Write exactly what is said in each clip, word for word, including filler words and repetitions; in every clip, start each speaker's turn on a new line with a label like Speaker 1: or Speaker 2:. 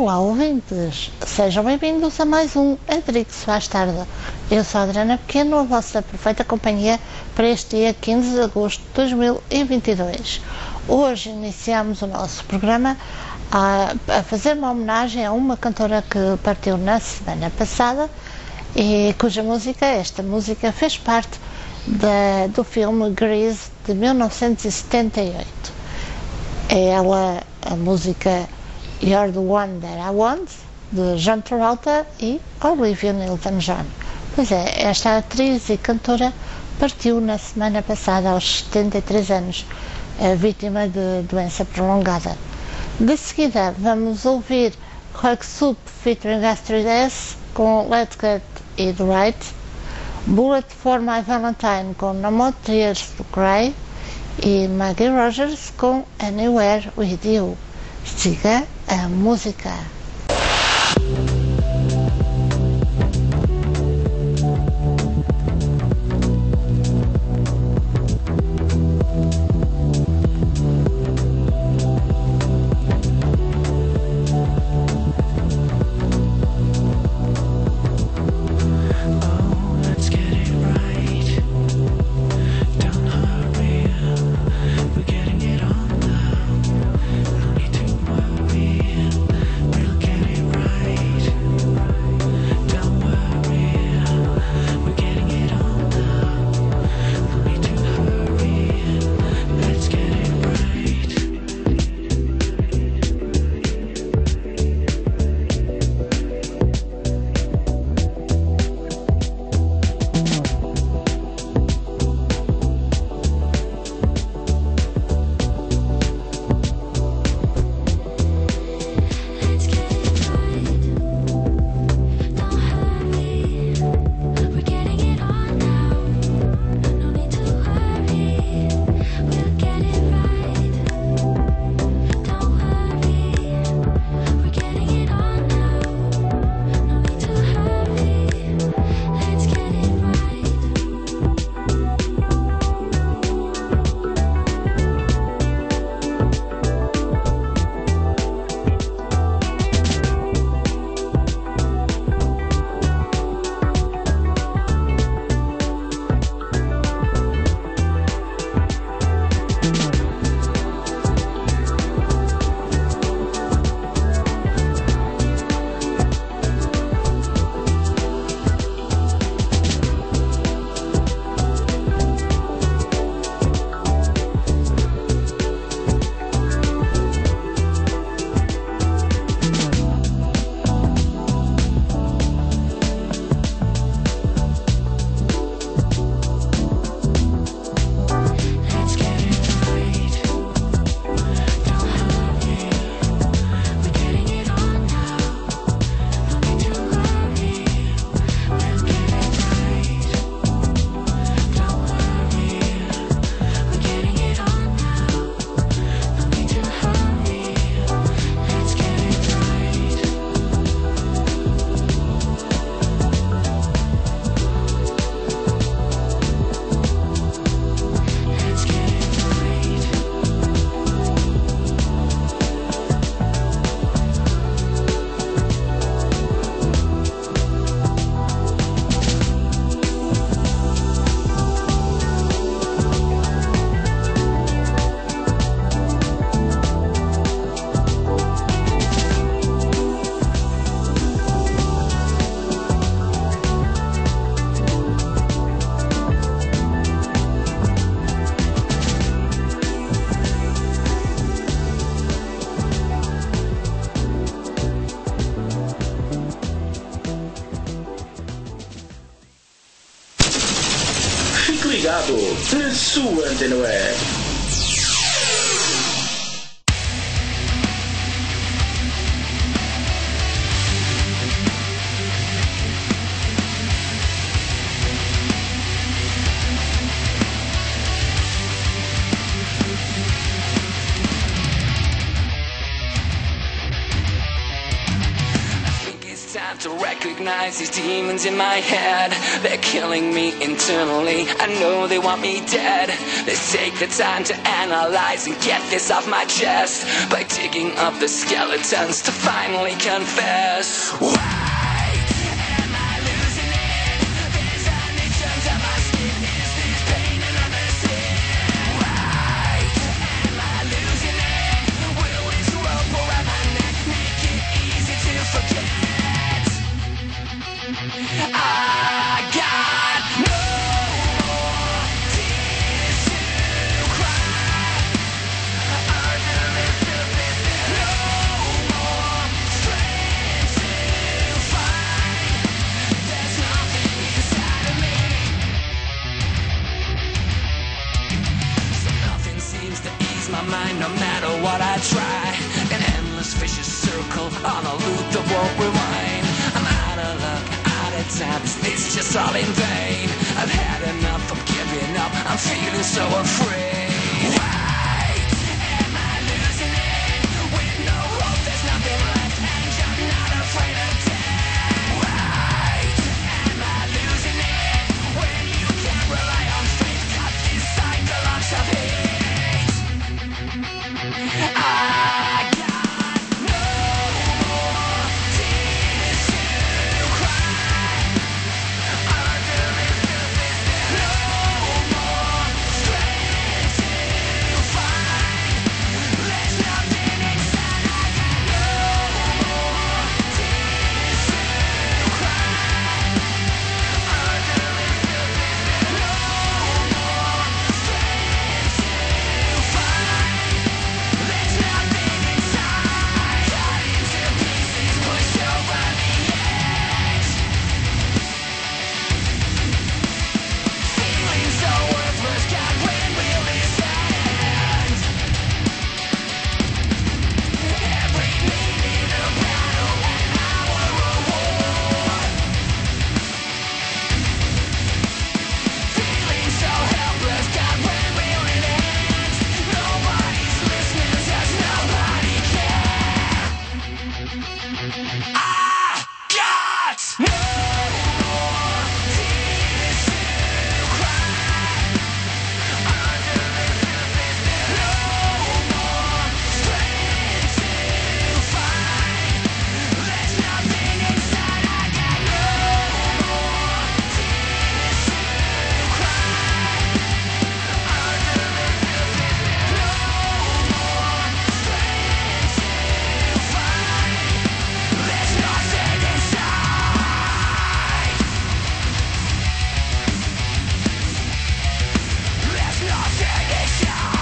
Speaker 1: Olá, ouvintes! Sejam bem-vindos a mais um Adrigue-se Faz Tarde. Eu sou a Adriana Pequeno, a vossa perfeita companhia para este dia quinze de agosto de dois mil e vinte e dois. Hoje iniciamos o nosso programa a, a fazer uma homenagem a uma cantora que partiu na semana passada e cuja música, esta música, fez parte da, do filme Grease de mil novecentos e setenta e oito. É ela a música You're the One That I Want, de John Travolta e Olivia Newton-John. Pois é, esta atriz e cantora partiu na semana passada aos setenta e três anos, vítima de doença prolongada. De seguida vamos ouvir Hug Soup featuring Astrid S com Let's Get It Right, Bullet for My Valentine com No More Tears to Cry e Maggie Rogers com Anywhere With You. Siga a música.
Speaker 2: Na sua Antena Web.
Speaker 3: Time to recognize these demons in my head. They're killing me internally. I know they want me dead. Let's take the time to analyze and get this off my chest by digging up the skeletons to finally confess. Why? No matter what I try, an endless vicious circle on a loop that won't rewind. I'm out of luck, out of time, it's just all in vain. I've had enough, I'm giving up, I'm feeling so afraid. Why am I losing it? With no hope, there's nothing left, and I'm not afraid of death. Why am I losing it? When you can't rely on faith, cut this cycle of self-hate. I got no more tears to cry. Under this surface, there's no more strength to find. There's nothing inside. I got no more tears to cry. Under this surface, there's no more strength to find. There's nothing inside, cut into pieces, pushed over the edge. Feeling so worthless, God, when will this end? Every minute a battle and our reward. Feeling so helpless, God, when will it end? Nobody's listening, does nobody care? I got no more tears to cry. Under this surface, there's no more strength to find. There's nothing inside. I got no more tears to cry. Under this surface, there's no more strength to find. There's nothing inside. There's nothing inside.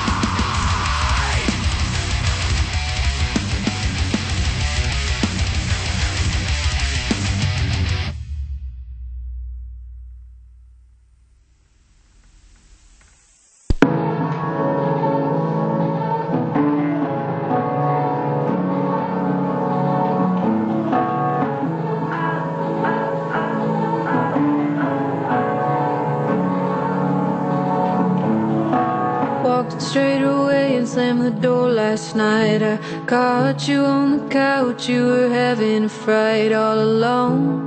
Speaker 4: Walked straight away and slammed the door last night. I caught you on the couch, you were having a fright all alone,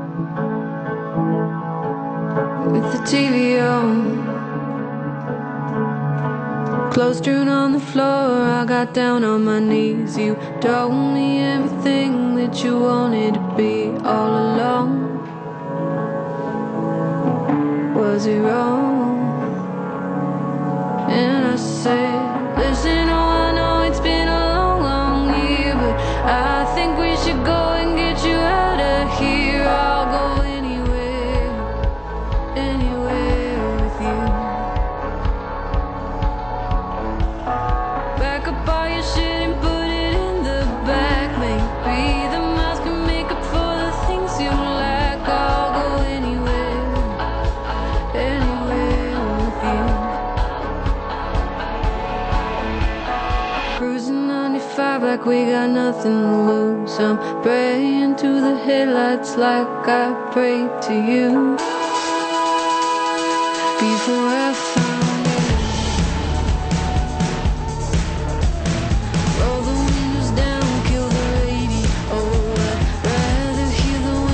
Speaker 4: with the T V on. Clothes strewn on the floor, I got down on my knees. You told me everything that you wanted to be all along. Was it wrong? And I said, listen, oh, I know it's been a long, long year, but I think we should go and get you out of here. I'll go anywhere, anywhere with you. Back up all your shit and put it in the back. Maybe the miles can make up for the things you lack. I'll go anywhere, anywhere with you. Cruising ninety-five like we got nothing to lose. I'm praying to the headlights like I prayed to you before I found you. Roll the windows down, kill the radio. I'd rather hear the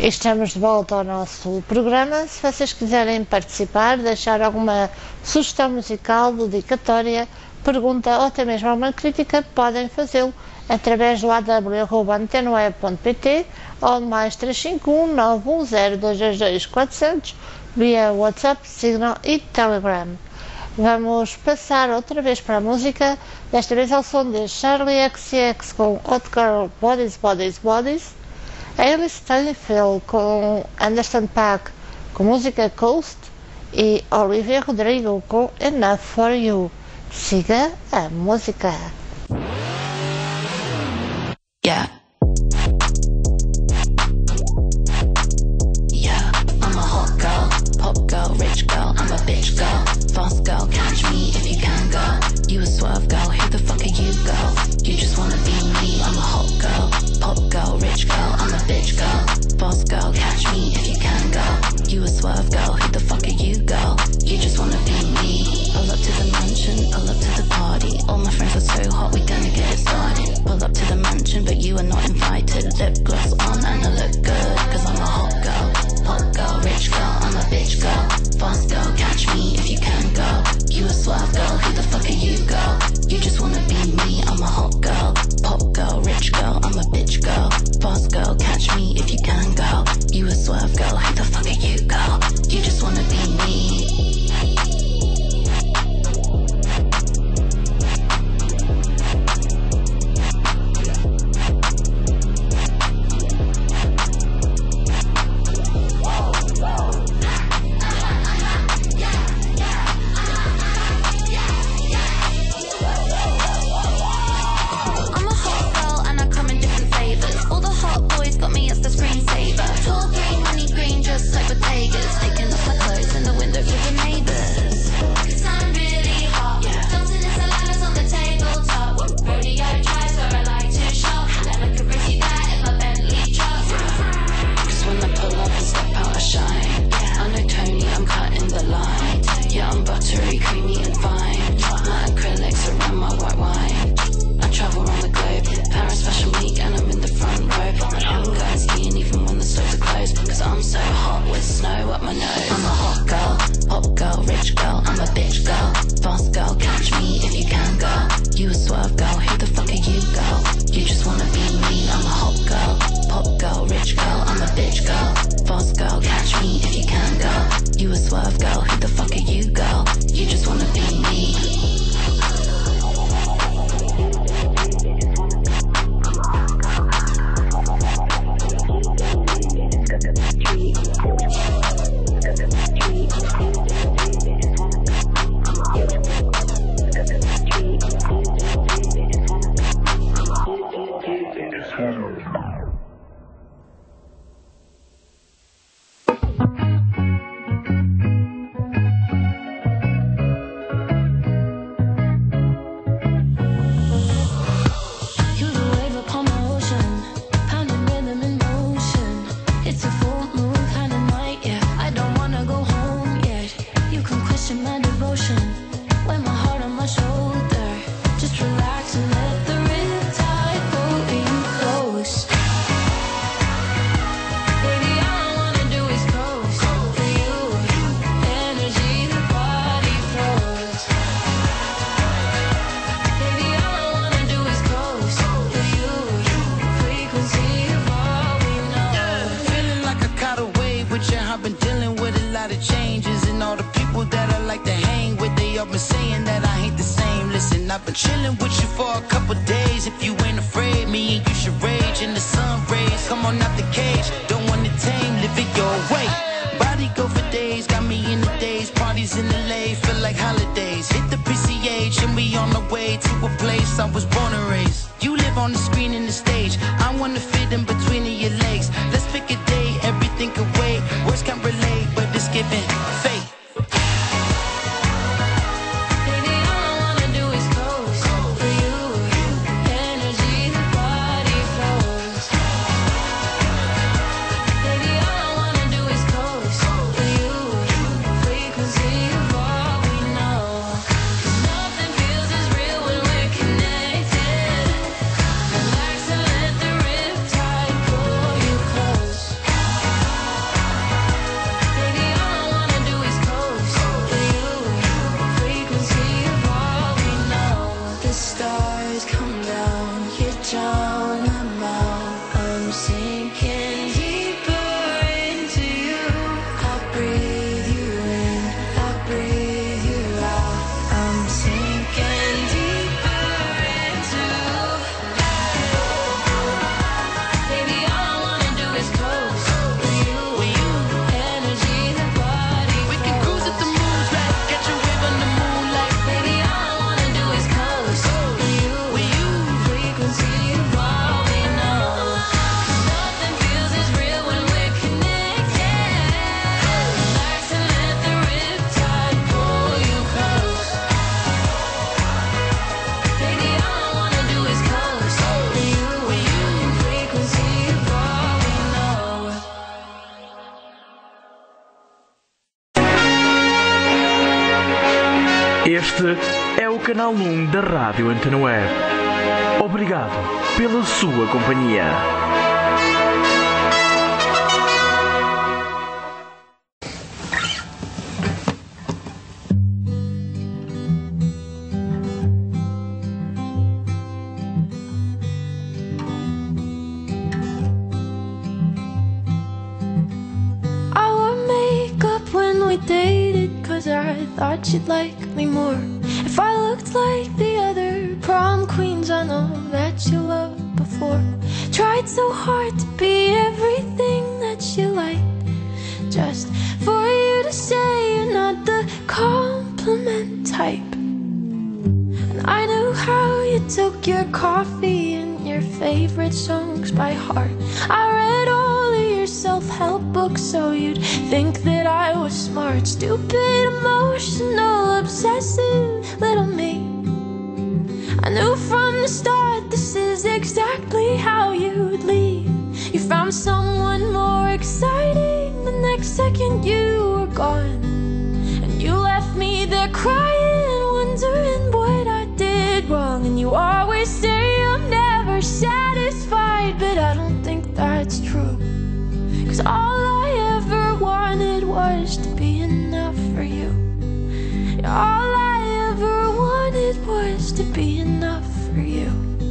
Speaker 1: Estamos de volta ao nosso programa. Se vocês quiserem participar, deixar alguma sugestão musical, dedicatória, pergunta ou até mesmo alguma crítica, podem fazê-lo através do a w arroba antena web ponto p t ou mais três cinco um nove um zero dois dois dois quatro zero zero via WhatsApp, Signal e Telegram. Vamos passar outra vez para a música, desta vez ao som de Charlie X C X com Hot Girl Bodies, Bodies, Bodies, Alice Steinfeld com Anderson .Paak com música Coast e Olivia Rodrigo com Enough For You. Siga a música.
Speaker 5: Yeah. Yeah, I'm a hot girl, pop girl, rich girl, I'm a bitch girl, fast girl, catch me if you can, girl. You a swerve girl, who the fuck are you, girl? You just wanna be me, I'm a hot girl, pop girl, rich girl, I'm a bitch girl, fast girl, catch me if you can, girl. You a swerve girl, who the fuck are you, girl? You just wanna be me. Pull up to the mansion, pull up to the party. All my friends are so hot, we gonna get it started. Pull up to the mansion, but you are not invited. Lip gloss on and I look good, cause I'm a hot girl, pop girl, rich girl, I'm a bitch girl, fast girl, catch me if you can, girl. You a swerve girl, who the fuck are you, girl? You just wanna be me, I'm a hot girl, pop girl, rich girl, I'm a bitch girl, fast girl, catch me if you can, girl. You a swerve girl, who the fuck are you, girl? You just wanna be me.
Speaker 6: I've been chilling with you for a couple days. If you ain't afraid, me and you should rage in the sun rays. Come on out the cage, don't want it tame, live it your way. Body go for days, got me in the days. Parties in L A, feel like holidays. Hit the P C H and we on the way to a place I was born and raised. You live on the screen and the stage, I wanna fit in between of your legs. Let's pick a day, everything can wait. Words can't relate, but it's giving fate.
Speaker 2: Este é o canal um da Rádio Antena Web. Obrigado pela sua companhia.
Speaker 4: I thought you'd like me more if I looked like the other prom queens I know that you loved before. Tried so hard to be everything that you like, just for you to say you're not the compliment type. And I knew how you took your coffee and your favorite songs by heart. I read all of your self-help books so you'd think that I was smart. Stupid, emotional, obsessive little me. I knew from the start this is exactly how you'd leave. You found someone more exciting the next second you were gone. And you left me there crying, wondering what I did wrong. And you always say I'm never satisfied, but I don't think that's true. Cause all I ever wanted was to be enough for you. All I ever wanted was to be enough for you.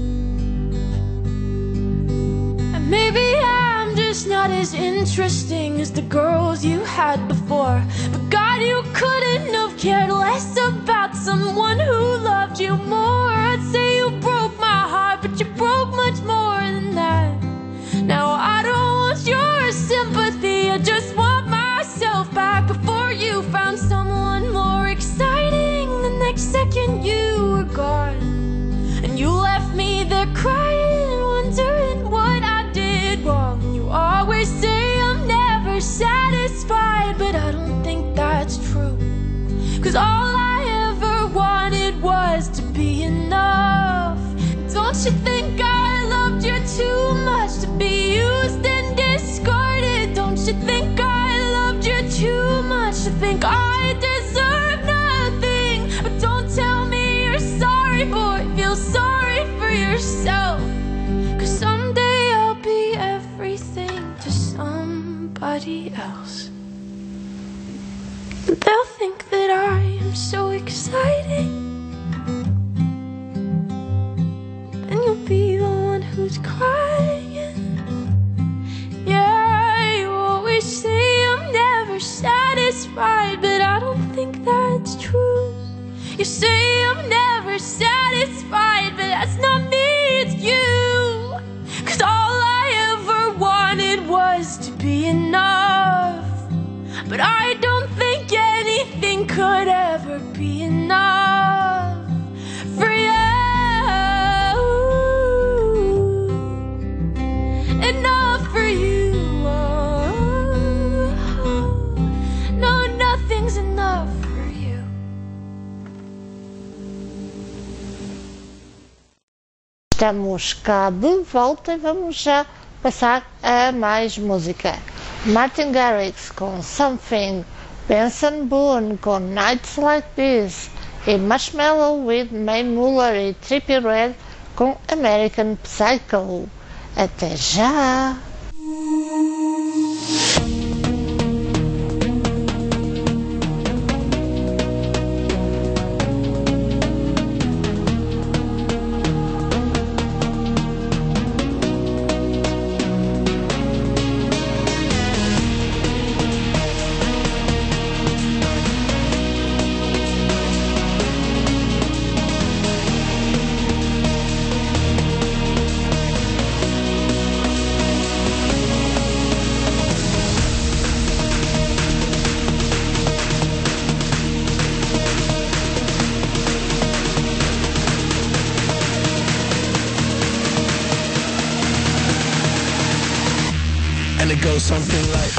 Speaker 4: And maybe I'm just not as interesting as the girls you had before, but God, you couldn't have cared less about someone who loved you more. I'd say you broke my heart, but you broke much more than that. Now I don't want your sympathy, I just want myself back. Before you found someone more exciting, the next second you were gone. And you left me there crying, wondering what I did wrong. You always say I'm never satisfied, but I don't think that's true. Cause all I ever wanted was to be enough. Don't you think I loved you too much to be used and discarded? Don't you think I loved you too much to think I deserve nothing? But don't tell me you're sorry, boy, feel sorry for yourself. Cause someday I'll be everything to somebody else. And they'll think that I am so exciting, and you'll be the one who's crying. Yeah, you always say I'm never satisfied, but I don't think that's true. You say I'm never satisfied, but that's not me, it's you. Cause all I ever wanted was to be enough, but I don't think anything could ever be enough for you. Enough for you. Oh, no, nothing's enough for you.
Speaker 1: Estamos cá de volta e vamos já passar a mais música. Martin Garrix com Something, Benson Boone com Nights Like This e Marshmello with Mae Muller e Trippie Redd com American Psycho. Até já!
Speaker 3: And it goes something like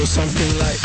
Speaker 7: goes something like.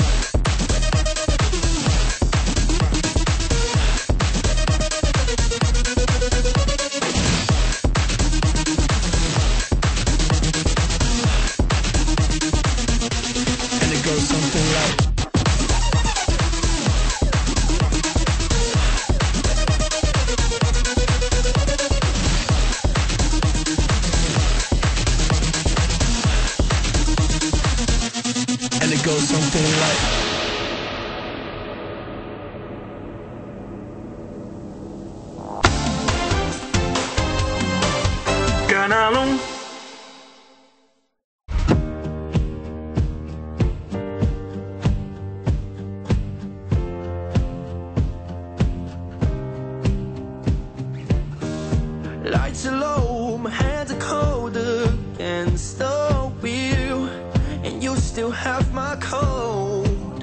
Speaker 2: Canal um.
Speaker 8: Lights are low, my hands are cold against the wheel, and you still have my code.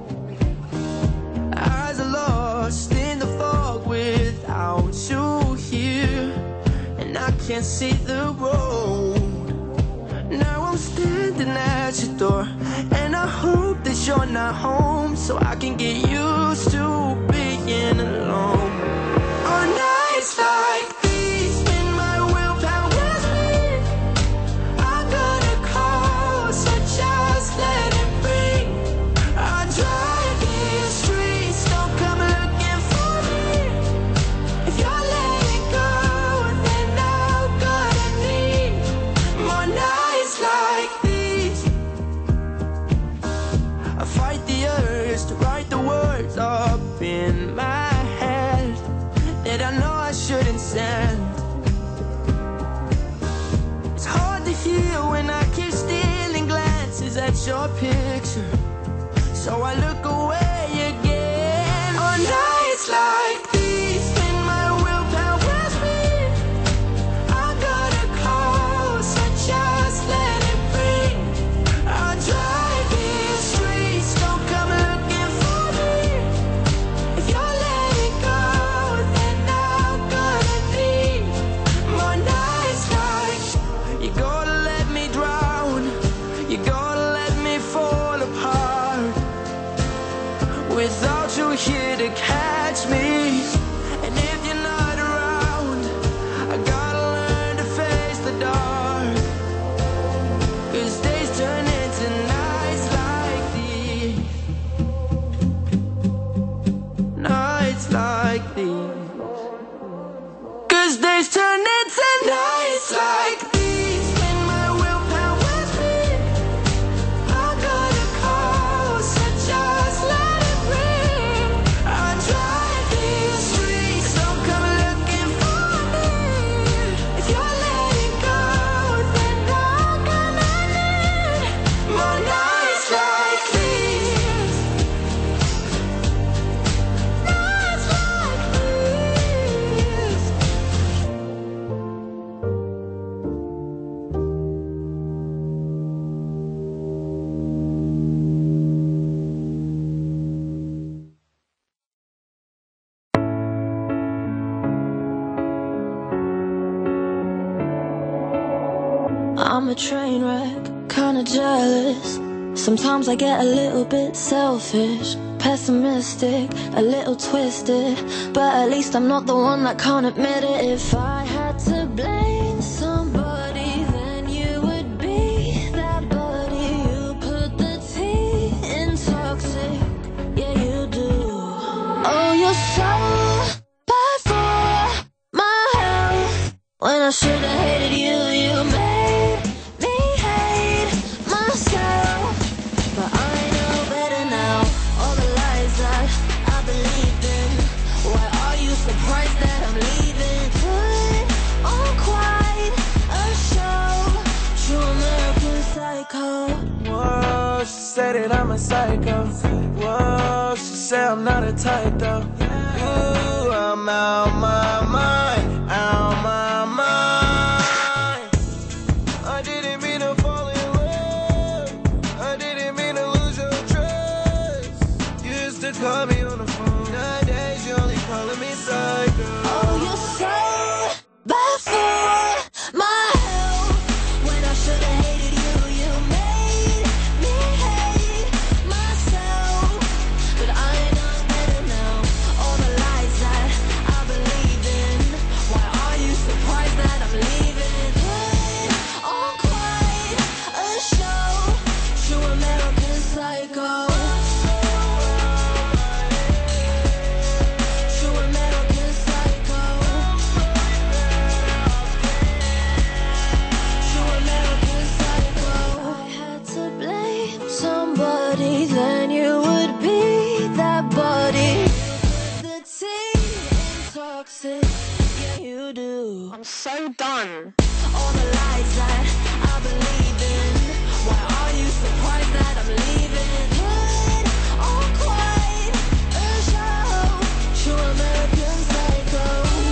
Speaker 8: Eyes are lost in the fog without you here, and I can't see the road. Now I'm standing at your door, and I hope that you're not home, so I can get used to being alone. On nights like these, when my willpower's weak, I got a call, so just let it be. I drive these streets, don't come looking for me. If you're letting go, then I'm gonna need more nights like these. I fight the urge to write the words up in my head that I know I shouldn't send. It's hard to hear when I keep stealing glances at your picture, so I look away again. On nights like these, when my willpower's weak, I got a call, so just let it be. I drive these streets, don't come looking for me. If you're letting go, then I'm gonna need more nights like. You gotta let me drown, you gotta let me fall apart. Without you here to catch me, and if you're not around, I gotta learn to face the dark. Cause days turn into nights like these. Nights like these. Cause days turn into nights like these. When my willpower's weak, I got a call, so just let it ring. I drive these streets, don't come looking for me. If you're letting go, then I'm gonna need more nights like these. Nights like these.
Speaker 4: I'm a train wreck, kinda jealous. Sometimes I get a little bit selfish, pessimistic, a little twisted, but at least I'm not the one that can't admit it. If I had to blame somebody, then you would be that buddy. You put the T in toxic, yeah you do. Oh, you're so bad for my health. When I should've hated you, you made me hate myself. But I know better now, all the lies that I believed in. Why are you surprised that I'm leaving? Put on quite a show, true American psycho.
Speaker 8: Whoa, she said that I'm a psycho. Whoa, she said I'm not a type though. Ooh, I'm out my mind, out my mind. I didn't mean to fall in love, I didn't mean to lose your trust. You used to call me on the phone, nowadays you only calling me psycho.
Speaker 4: Oh, you're so bad for my health. When I should've hated you, you made me hate done? All the lies that I believe in. Why are you surprised that I'm leaving? Good or quiet, a show. True American Psycho.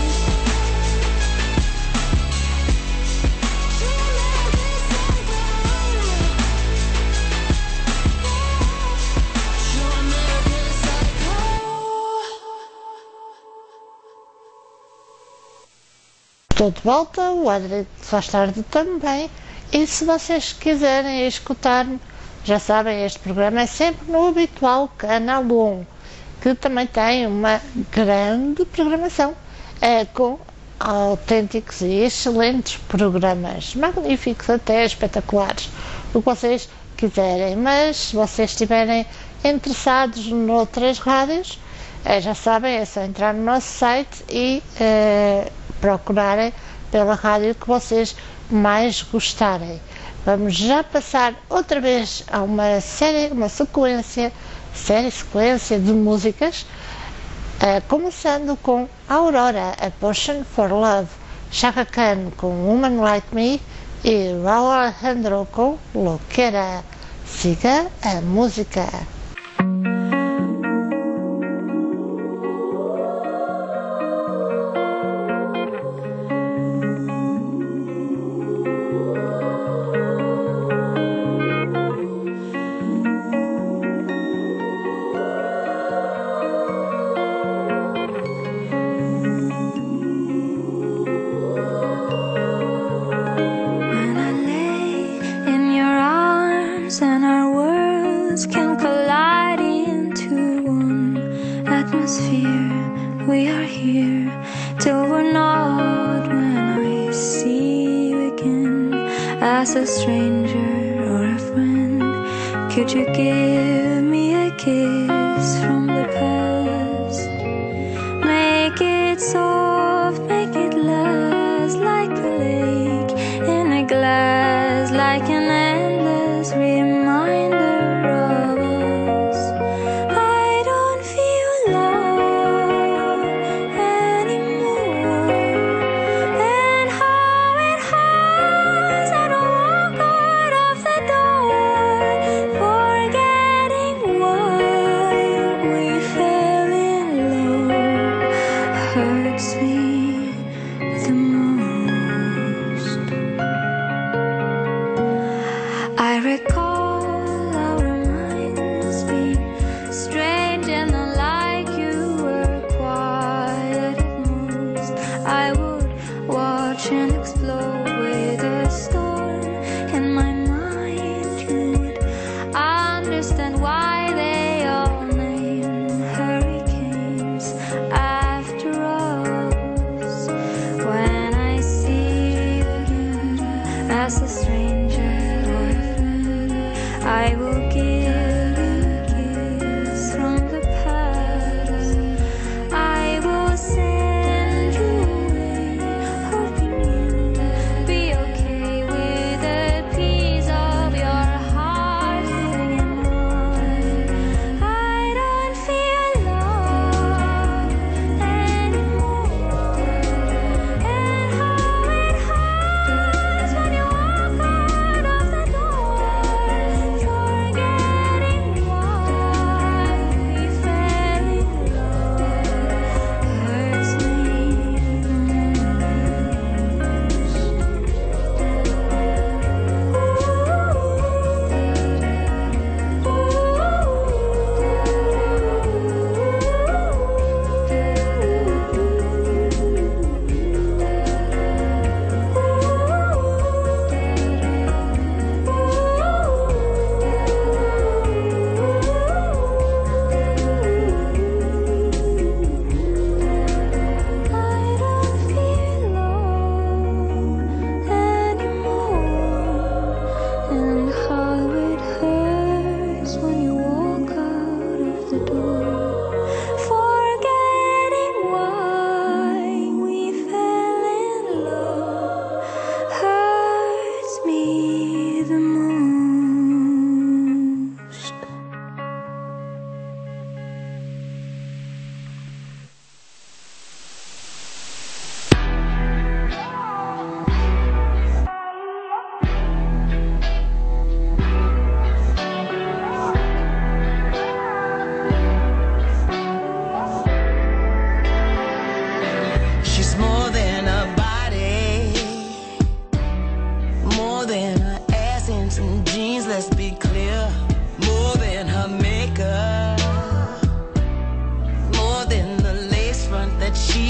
Speaker 4: True American Psycho. True American Psycho.
Speaker 1: Estou de volta, o Adri faz tarde também, e se vocês quiserem escutar-me, já sabem, este programa é sempre no habitual Canal um, que também tem uma grande programação, é, com autênticos e excelentes programas, magníficos até, espetaculares, o que vocês quiserem, mas se vocês estiverem interessados noutras rádios, é, já sabem, é só entrar no nosso site e é, procurarem pela rádio que vocês mais gostarem. Vamos já passar outra vez a uma série, uma sequência, série sequência de músicas, uh, começando com Aurora, A Potion for Love, Chaka Khan com Woman Like Me e Raul Alejandro com Loquera. Siga a música.
Speaker 4: As a stranger or a friend, could you give me a kiss from the past? Make it soft, make it last, like a lake in a glass, like an endless reminder of us. I don't feel love anymore, and how it hurts. I don't walk out of the door, forget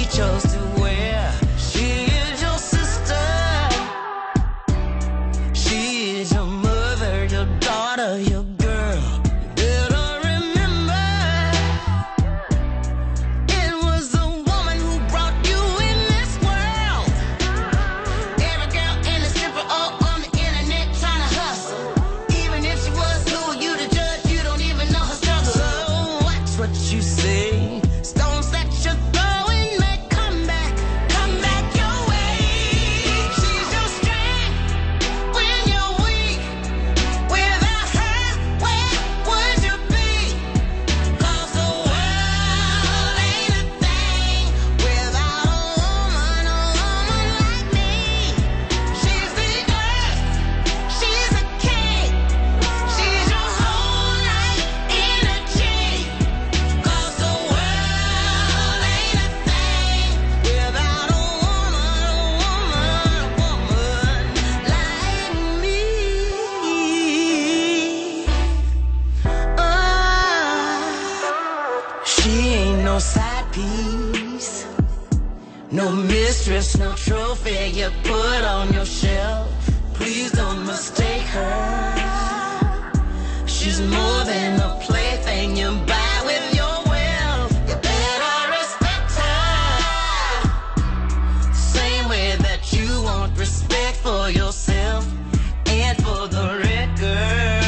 Speaker 6: chose to wear. She is your sister. She is your mother, your daughter, your girl. Better remember, it was the woman who brought you in this world. Every girl in the stripper or on the internet trying to hustle. Even if she was, who are you to judge? You don't even know her struggle. So watch what you say. Stones that you're throwing may come back, come back your way. She's your strength when you're weak. Without her, where would you be? 'Cause the world ain't a thing without a woman, a woman like me. She's the earth, she's a king. She's your whole life energy. 'Cause the world ain't a thing without a woman, a woman, a woman like me. Ah, she ain't no side piece, no mistress, no trophy you put on your shelf. Please don't mistake her. She's more than a plaything you buy with your wealth. You better respect her, same way that you want respect for yourself and for the record.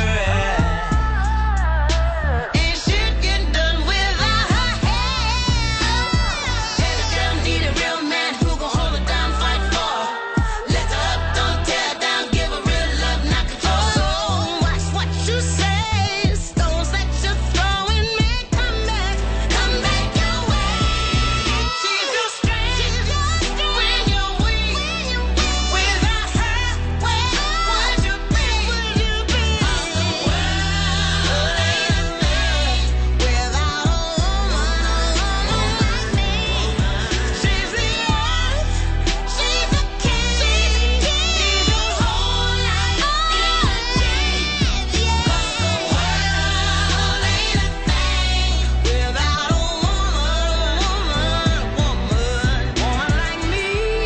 Speaker 6: Ain't shit getting done without her help. Every girl need a real man who gon' hold her down, fight for her. Lift her up, don't tear her down, give her real love, not control. So watch what you say. Stones that you're throwing may come back, come back your way. She's your strength when you're weak. Without her, where would you be? 'Cause the world ain't a thing without a woman, a woman like me. She's the earth, she's a king. She's your whole life energy. 'Cause the world ain't a thing without a woman, a woman, a woman, woman like me.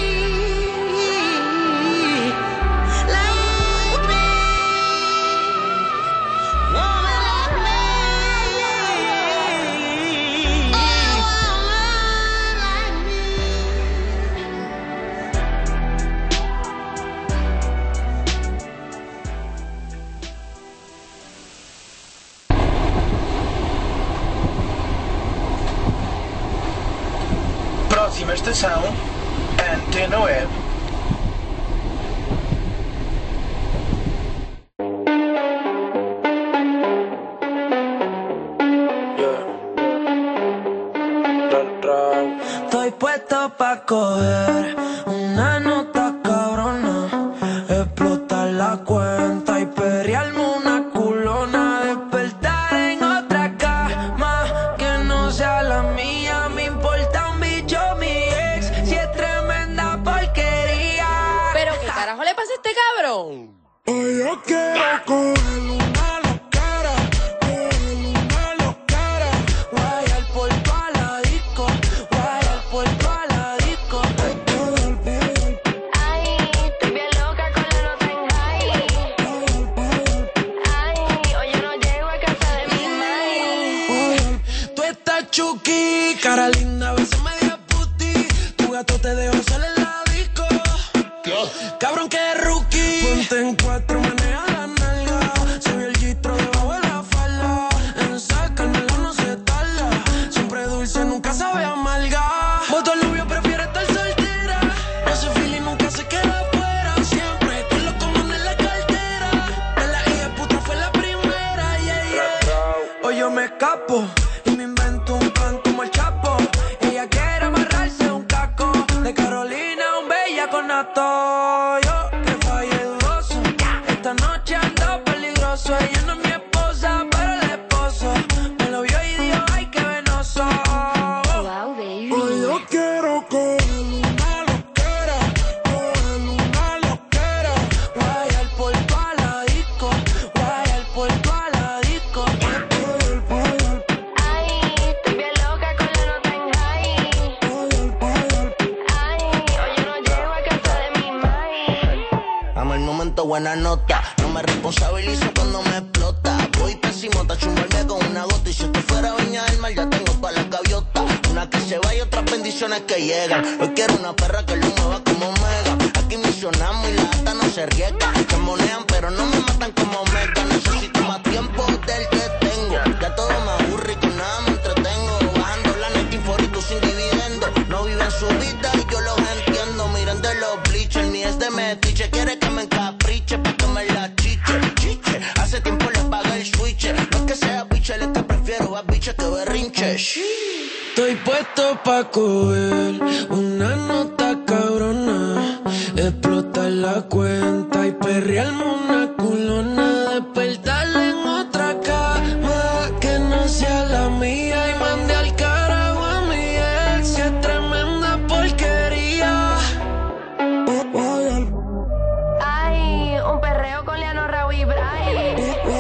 Speaker 6: Like me. Woman like me. A woman like me.
Speaker 7: Próxima estação, Antena Web.
Speaker 8: Estoy puesto pa' coger una nota cabrona, explotar la cuenta y perrearme una culona, despertar en otra cama que no sea la mía. Me importa un bicho mi ex, si es tremenda porquería.
Speaker 9: ¿Pero qué carajo le pasa a este cabrón?
Speaker 8: Hoy yo quiero coger una loquera, coger una loquera, guayar por toda la disco, guayar por toda la disco.
Speaker 4: Ay, estoy bien loca con la nota en high. Ay, hoy yo no llego a casa de mi mai.
Speaker 8: Tú estás chuki, cara linda, a veces media puti. Tu gato te dejó sola en la disco. Cabrón que es rookie. Ponte en cuatro, maneja la nalga. Se vio el gistro debajo de la falda. En sacármela no se tarda. Siempre dulce, nunca sabe amarga. Voto novio, prefiere estar soltera. Ese feeling nunca se queda afuera. Siempre con los comunes en la cartera. De la hija puta fue la primera, yeah, yeah. Hoy yo me escapo y me invento un plan como el Chapo. Ella quiere amarrarse un caco. De Carolina, un bella con nato. Yo que fallé dudoso. Esta noche ando peligroso. Ella no es mi esposa, pero el esposo me lo vio y dijo, ay, qué venoso.
Speaker 4: Wow, baby.
Speaker 8: Hoy yo quiero coger una loquera, coger una loquera, guayar por toda la disco, guayar por toda la disco.
Speaker 4: Ay, estoy bien loca con la nota en high.
Speaker 6: buena nota. No me responsabilizo cuando me explota. Voy pésimo, tacho un balde con una gota. Y si esto fuera Viña del Mar, ya tengo todas las gaviotas. Una que se va y otras bendiciones que llegan. Hoy quiero una perra que el humo va como mega. Aquí misionamos y la ata no se riega. Se monean pero no me matan como mega. Necesito más tiempo del que tengo. Ya todo me aburre y con nada me entretengo. Bajando la net inforito sin dividendo. No viven su vida y yo los entiendo. Miren de los bleachers, ni es de metiche. Quiere que me encapriche pa' que me la chiche, chiche. Hace tiempo le pagué el switch. No es que sea biche, es que prefiero a biche que berrinche.
Speaker 8: Estoy puesto pa' coger una nota cabrona, explotar la cuenta y perrearme una culona, despertarle en otra cama que no sea la mía y mandé al carajo a mi ex, si es tremenda porquería.
Speaker 4: Ay, un perreo con Leano, Raúl y Bray.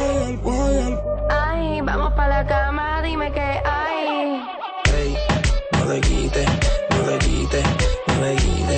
Speaker 4: Ay, vamos pa' la cama, dime qué hay.
Speaker 8: No le quite, no le quite, no le quite.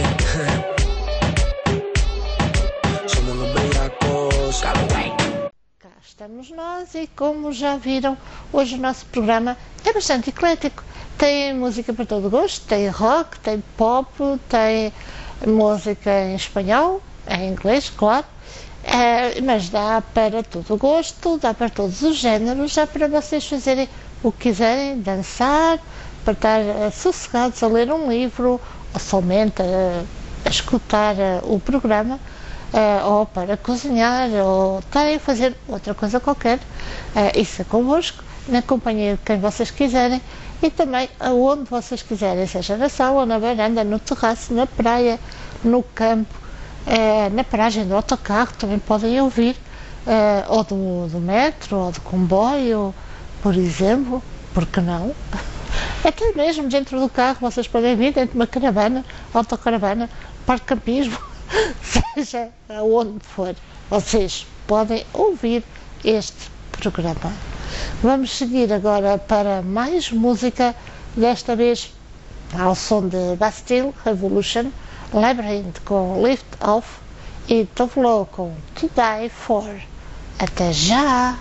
Speaker 8: Somos unos bellacos.
Speaker 1: Cá estamos nós e, como já viram, hoje o nosso programa é bastante eclético. Tem música para todo gosto, tem rock, tem pop, tem música em espanhol, em inglês, claro. É, mas dá para todo o gosto, dá para todos os géneros, dá para vocês fazerem o que quiserem, dançar, para estar uh, sossegados a ler um livro, ou somente uh, a escutar uh, o programa, uh, ou para cozinhar, ou estarem a fazer outra coisa qualquer. Uh, isso é convosco, na companhia de quem vocês quiserem, e também aonde vocês quiserem, seja na sala, na varanda, no terraço, na praia, no campo, uh, na paragem do autocarro, também podem ouvir, uh, ou do, do metro, ou do comboio, por exemplo, porque não? Até mesmo dentro do carro, vocês podem vir dentro de uma caravana, autocaravana, parque campismo, seja aonde for, vocês podem ouvir este programa. Vamos seguir agora para mais música, desta vez ao som de Bastille Revolution, Labyrinth com Lift Off e Tovlo com To Die For. Até já!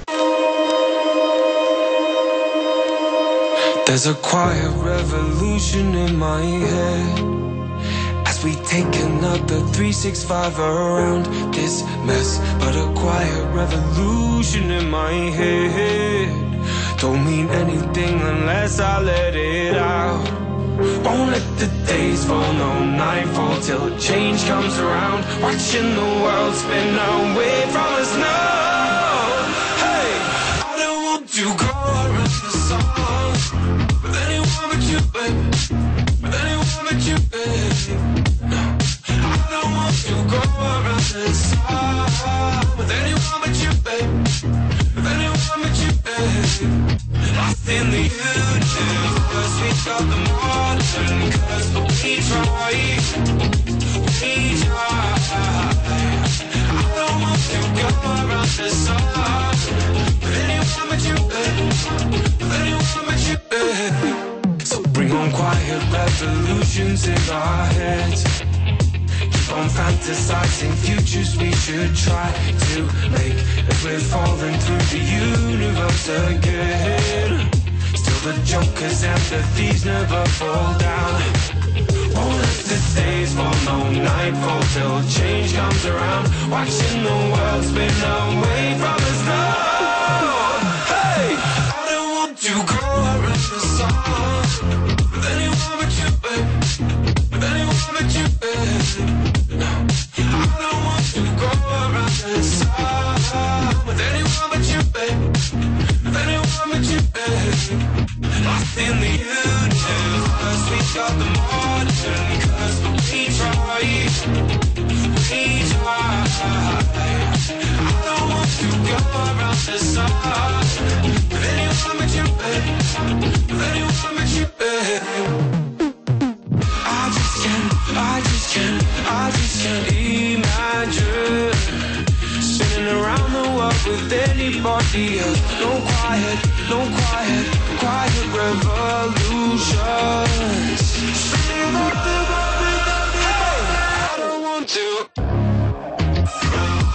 Speaker 8: There's a quiet revolution in my head as we take another three sixty-five around this mess. But a quiet revolution in my head don't mean anything unless I let it out. Won't let the days fall, no nightfall till change comes around. Watching the world spin away from us now. Hey, I don't want to go around the sun with anyone but you, babe. With anyone but you, babe. No, I don't want to go around the sun with anyone but you, babe. With anyone but you, babe. Lost in the universe, we got the modern curse, but we try, we try. I don't want to go around the sun with anyone but you, babe. With anyone but you, babe. So bring on quiet revolutions in our heads. Keep on fantasizing futures we should try to make as we're falling through the universe again. Still the jokers and the thieves never fall down. Won't let the days fall, no nightfall till change comes around. Watching the world spin away from us now. Hey, I don't want to go around the sun with anyone but you, babe. With anyone but you, babe. No, I don't want to go around the sun with anyone but you, babe. With anyone but you, babe. Lost in the universe, we got the modern curse, but we try, we try. I don't want to go around the sun with anyone but you, babe. With anyone but you, babe. I just can't, I just can't, I just can't imagine spinning around the world with anybody else. No quiet, no quiet, quiet revolutions. Spinning around the world with, hey, I don't want to.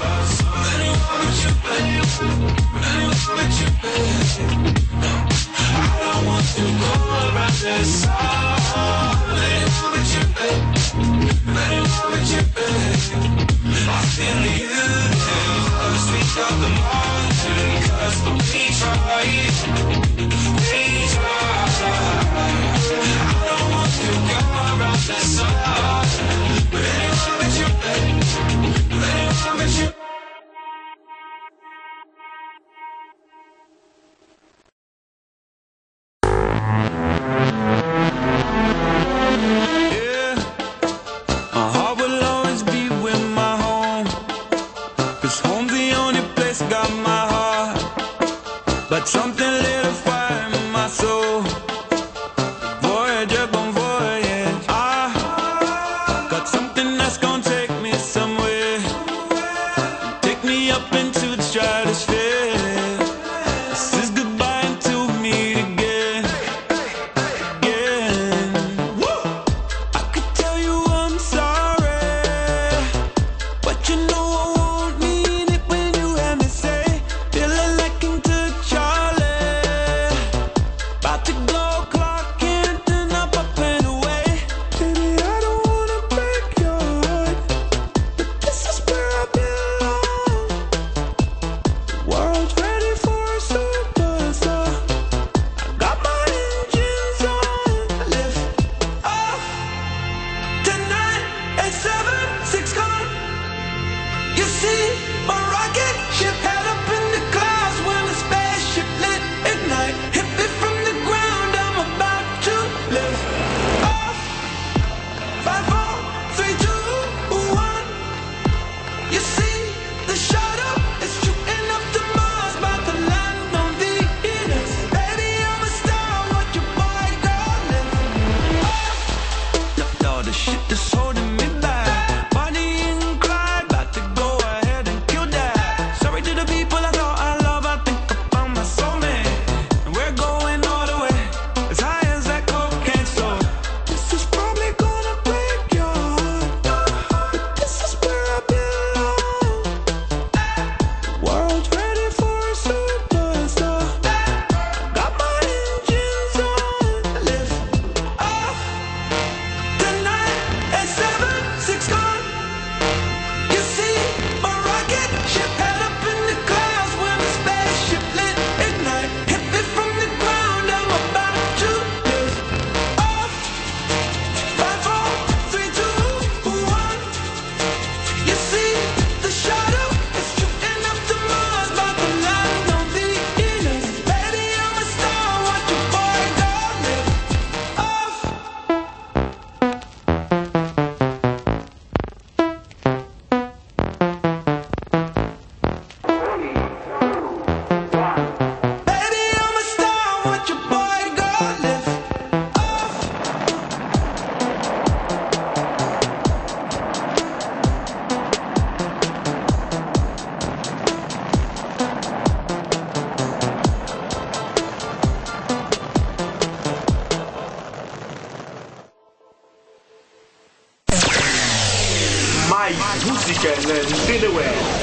Speaker 2: música na Antena Web.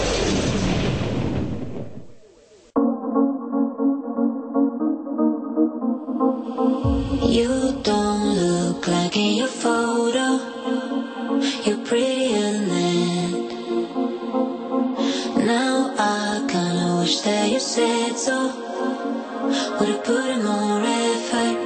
Speaker 5: You don't look like in your photo. You're prettier than that. Now I kinda wish that you said so. Would've put in more effort.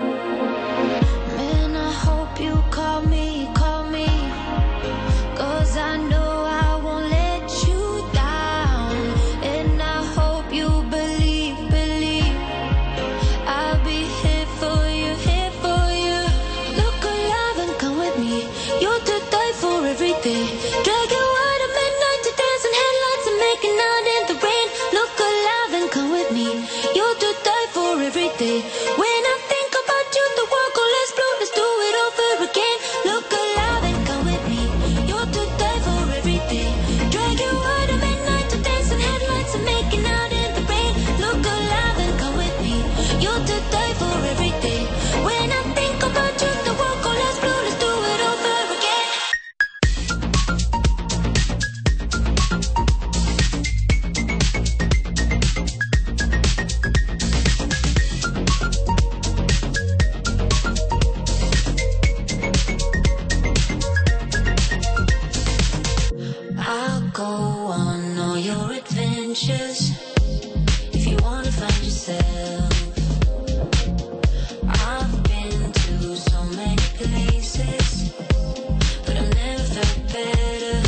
Speaker 5: Man, I hope you call me, call me. Cause I know I won't let you down. And I hope you believe, believe I'll be here for you, here for you. Look alive and come with me. You're to die for every day. Drag you out at midnight to dance in headlights and making out in the rain. Look alive and come with me. You're to die for every day. When I think about you, the world goes less blue. Let's do it over again. Look alive and come with me. You're to die for every day. Drag you out at midnight to dance in headlights and making out in the rain. Look alive and come with me. You're to die for every day. When I think about you, the world goes less blue. Let's do it over again. I'll go on all your adventures if you wanna find yourself. I've been to so many places, but I've never felt better.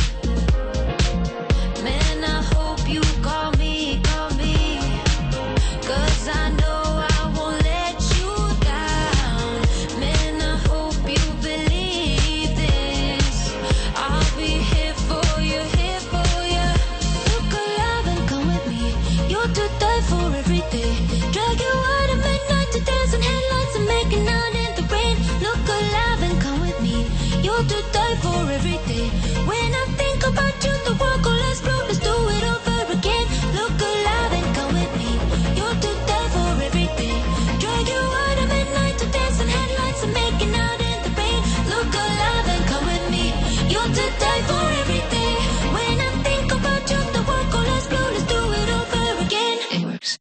Speaker 5: Man, I hope you call me, call me. Cause I know I won't let you down. Man, I hope you believe this. I'll be here for you, here for you. Look alive and come with me. You're to die for every day. Drag you out at midnight to dance in headlights and making out in the rain. Look alive and come with me. You're to die for every day. When I think about you, the world goes less blue. Let's do it over again. Look alive and come with me. You're to die for every day. Drag you out at midnight to dance in headlights and making out in the rain. Look alive and come with me. You're to die for every day. When I think about you, the world goes less blue. Let's do it over again. It works.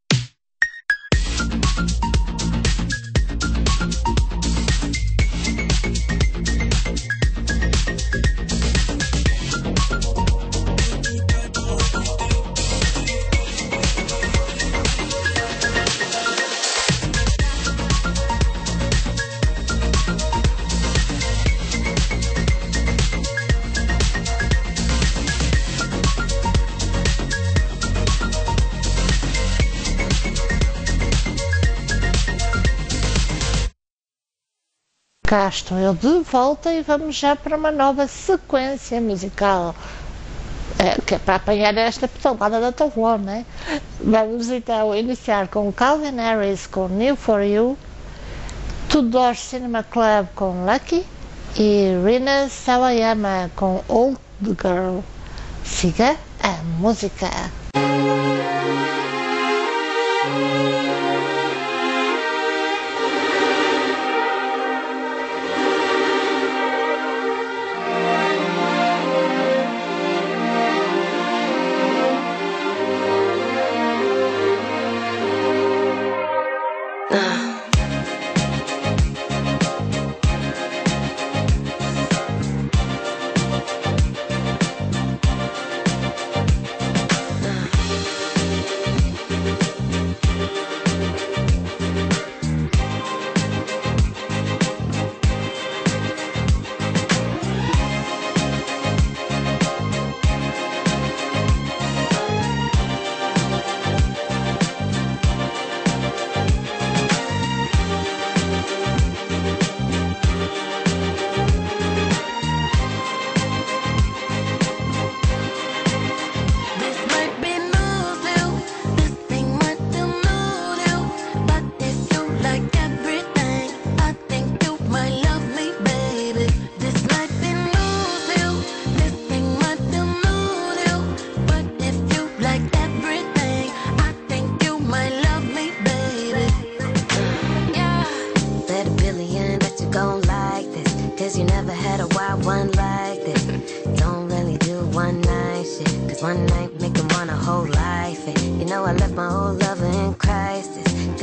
Speaker 1: Cá estou eu de volta e vamos já para uma nova sequência musical, é, que é para apanhar esta petalada da Tavon, né? Vamos então iniciar com Calvin Harris com New For You, Tudor Cinema Club com Lucky e Rina Sawayama com Old Girl. Siga a música.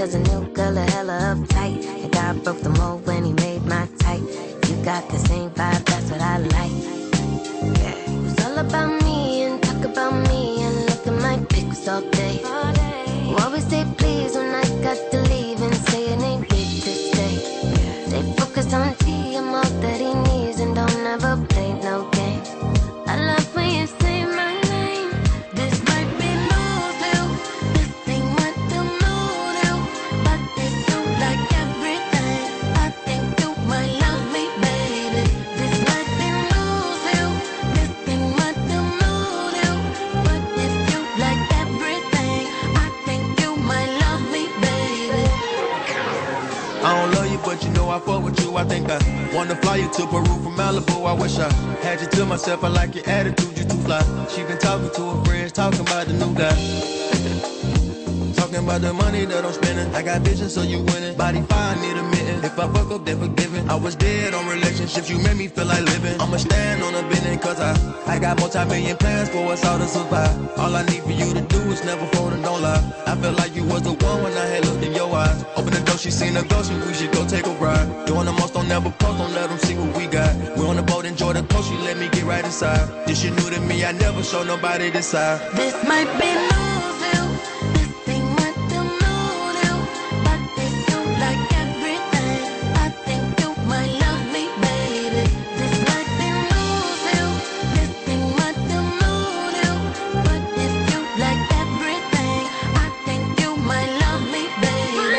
Speaker 10: cause a new girl a hella uptight. And God broke the mold when he made my type. You got the same vibe, that's what I like. Yeah. It's all about me and talk about me and look at my pics all day. You always say please when I got to leave and say it ain't big to stay. Stay focused on T, I'm all that he needs and don't ever play no games. I love when you say my name. This might be news, this ain't what you know, but this you like everything. I think you might love me, baby. This might be news, this ain't what you know, but if you like everything, I think you might love me, baby.
Speaker 8: I don't love you, but you know I fuck with you. I think I wanna fly you to Peru from Malibu. I wish I had you to myself. I like your attitude, you too fly. She been talking to her friends, talking about the new guy. Talking about the money that I'm spending. I got vision, so you winning. Body fine, need a mitten. If I fuck up, then forgiven. I was dead on relationships, you made me feel like living. I'ma stand on a business, cause I I got multi-million plans for us all to survive. All I need for you to do is never fold and don't lie. I felt like you was the one when I had looked in your eyes. Open the door, she seen a ghost, and we should go take a ride. Doing the most, don't never post, don't let them see what we got. We on the boat, enjoy the coast, she let me get right inside. This shit new to me, I never show nobody this side.
Speaker 10: This might be news, this ain't what you know, but this you like everything. I think you might love me, baby. This might be news, this ain't what you know, but if you like everything, I think you might love me, baby.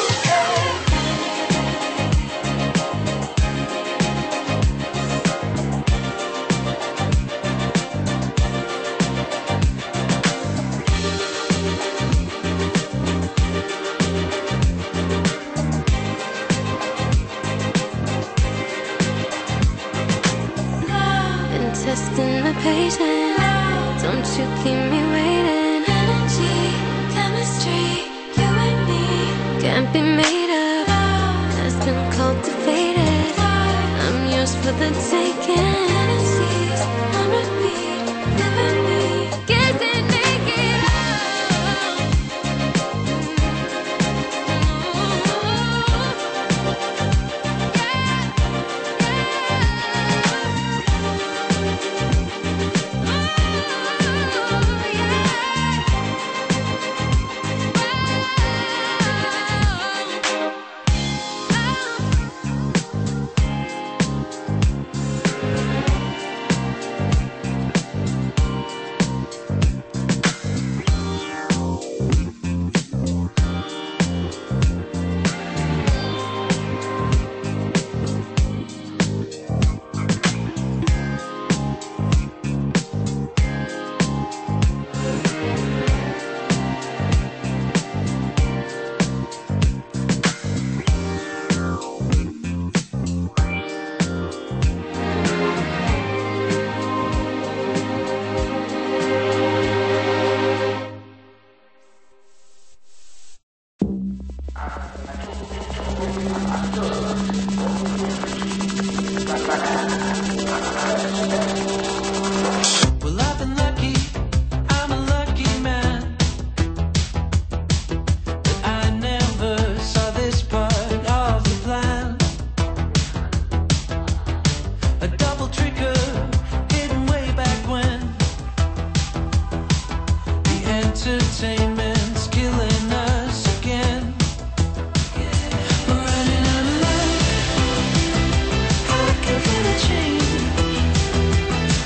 Speaker 10: Been testing my patience. Don't you keep me waiting. Energy, chemistry, you and me can't be made up. Has been cultivated. I'm yours for the taking. Fantasies on repeat, living me, getting naked.
Speaker 8: Well, I've been lucky, I'm a lucky man, but I never saw this part of the plan. A double trigger hidden way back when. The entertainment's killing us again. We're running out of luck, how can I change?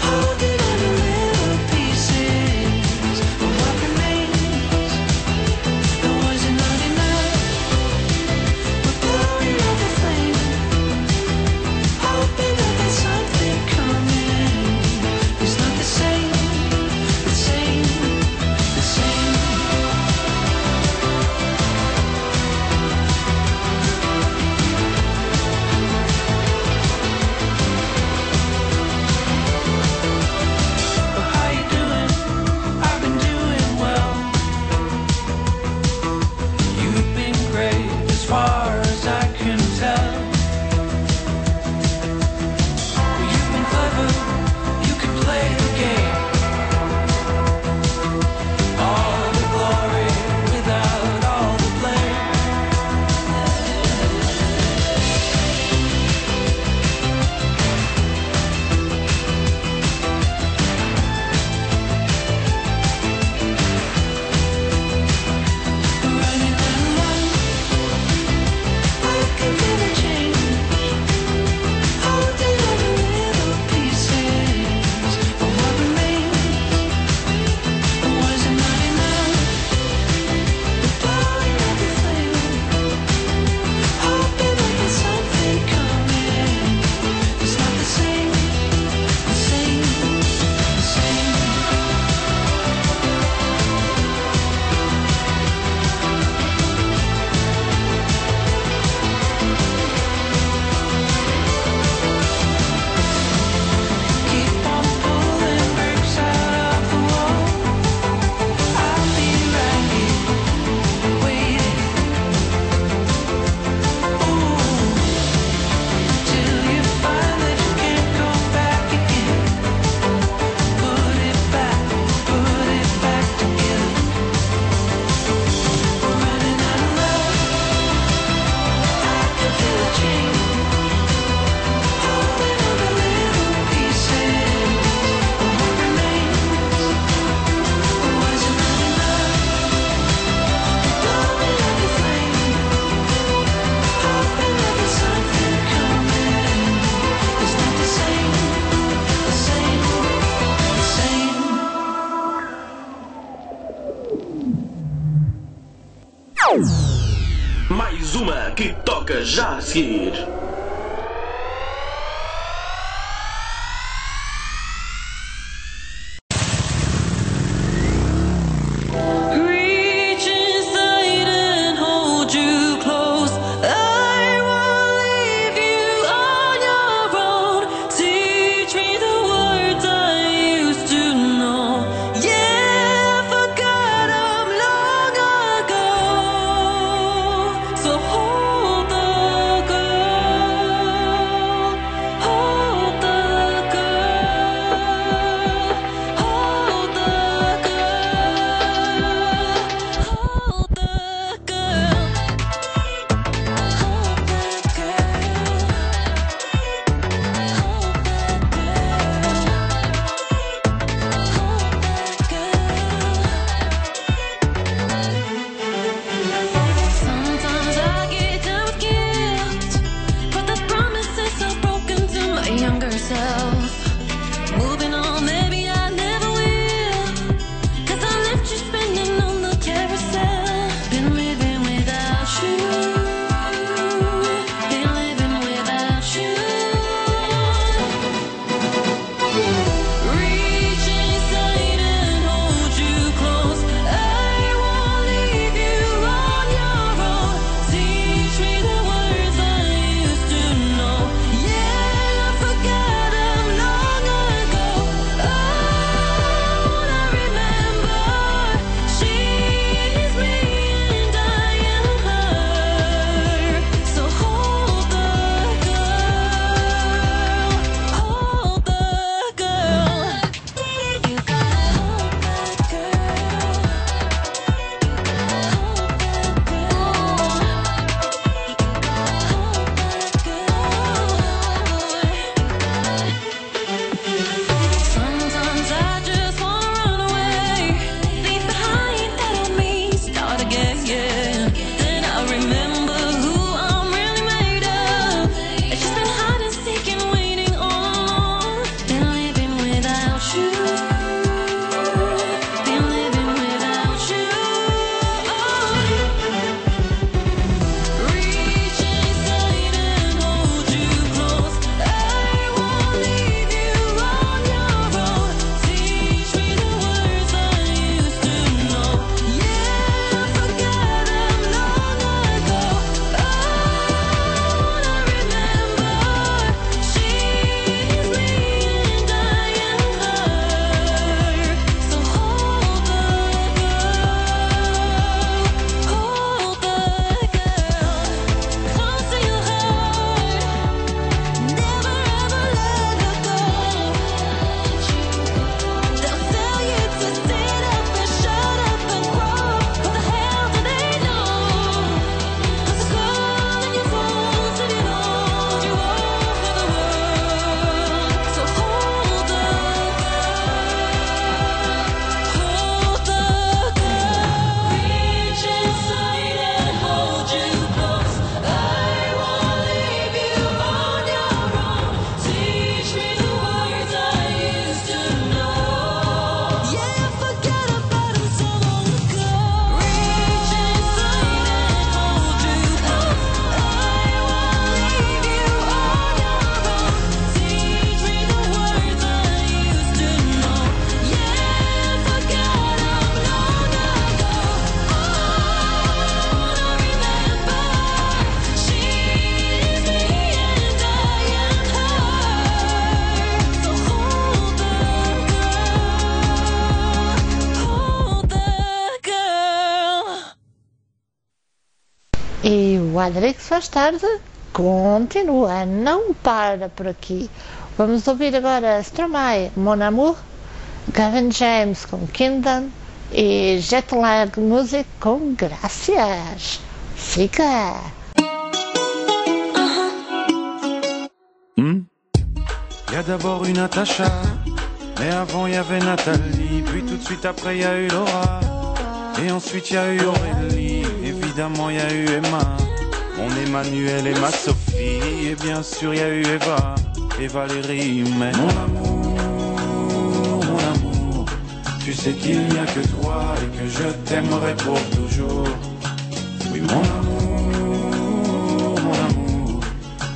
Speaker 2: uma que toca já a seguir.
Speaker 1: E o Adrix Faz Tarde continua, não para por aqui. Vamos ouvir agora Stromae, Mon Amour, Gavin James com Kingdom e Jetlag Music com Gracias. Fica!
Speaker 11: Hmm? Y a d'abord eu Natacha, mais avant y avait Nathalie, puis tout de suite après y a eu Laura, et ensuite y a eu Aurélie, évidemment y a eu Emma, mon Emmanuel et ma Sophie, et bien sûr y a eu Eva et Valérie, mais mon amour, mon amour, tu sais qu'il n'y a que toi et que je t'aimerai pour toujours. Oui mon amour,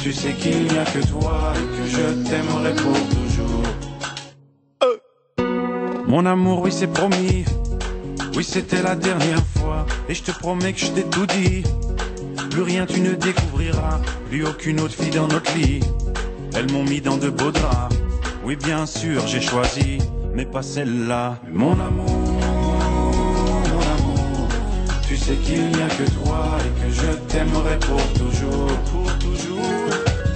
Speaker 11: Tu sais qu'il n'y a que toi et que je t'aimerai pour toujours. euh. Mon amour, oui c'est promis. Oui c'était la dernière fois. Et je te promets que je t'ai tout dit. Plus rien tu ne découvriras. Plus aucune autre fille dans notre lit. Elles m'ont mis dans de beaux draps. Oui bien sûr j'ai choisi, mais pas celle-là. Mon amour, mon amour, tu sais qu'il n'y a que toi et que je t'aimerai pour toujours, pour toujours.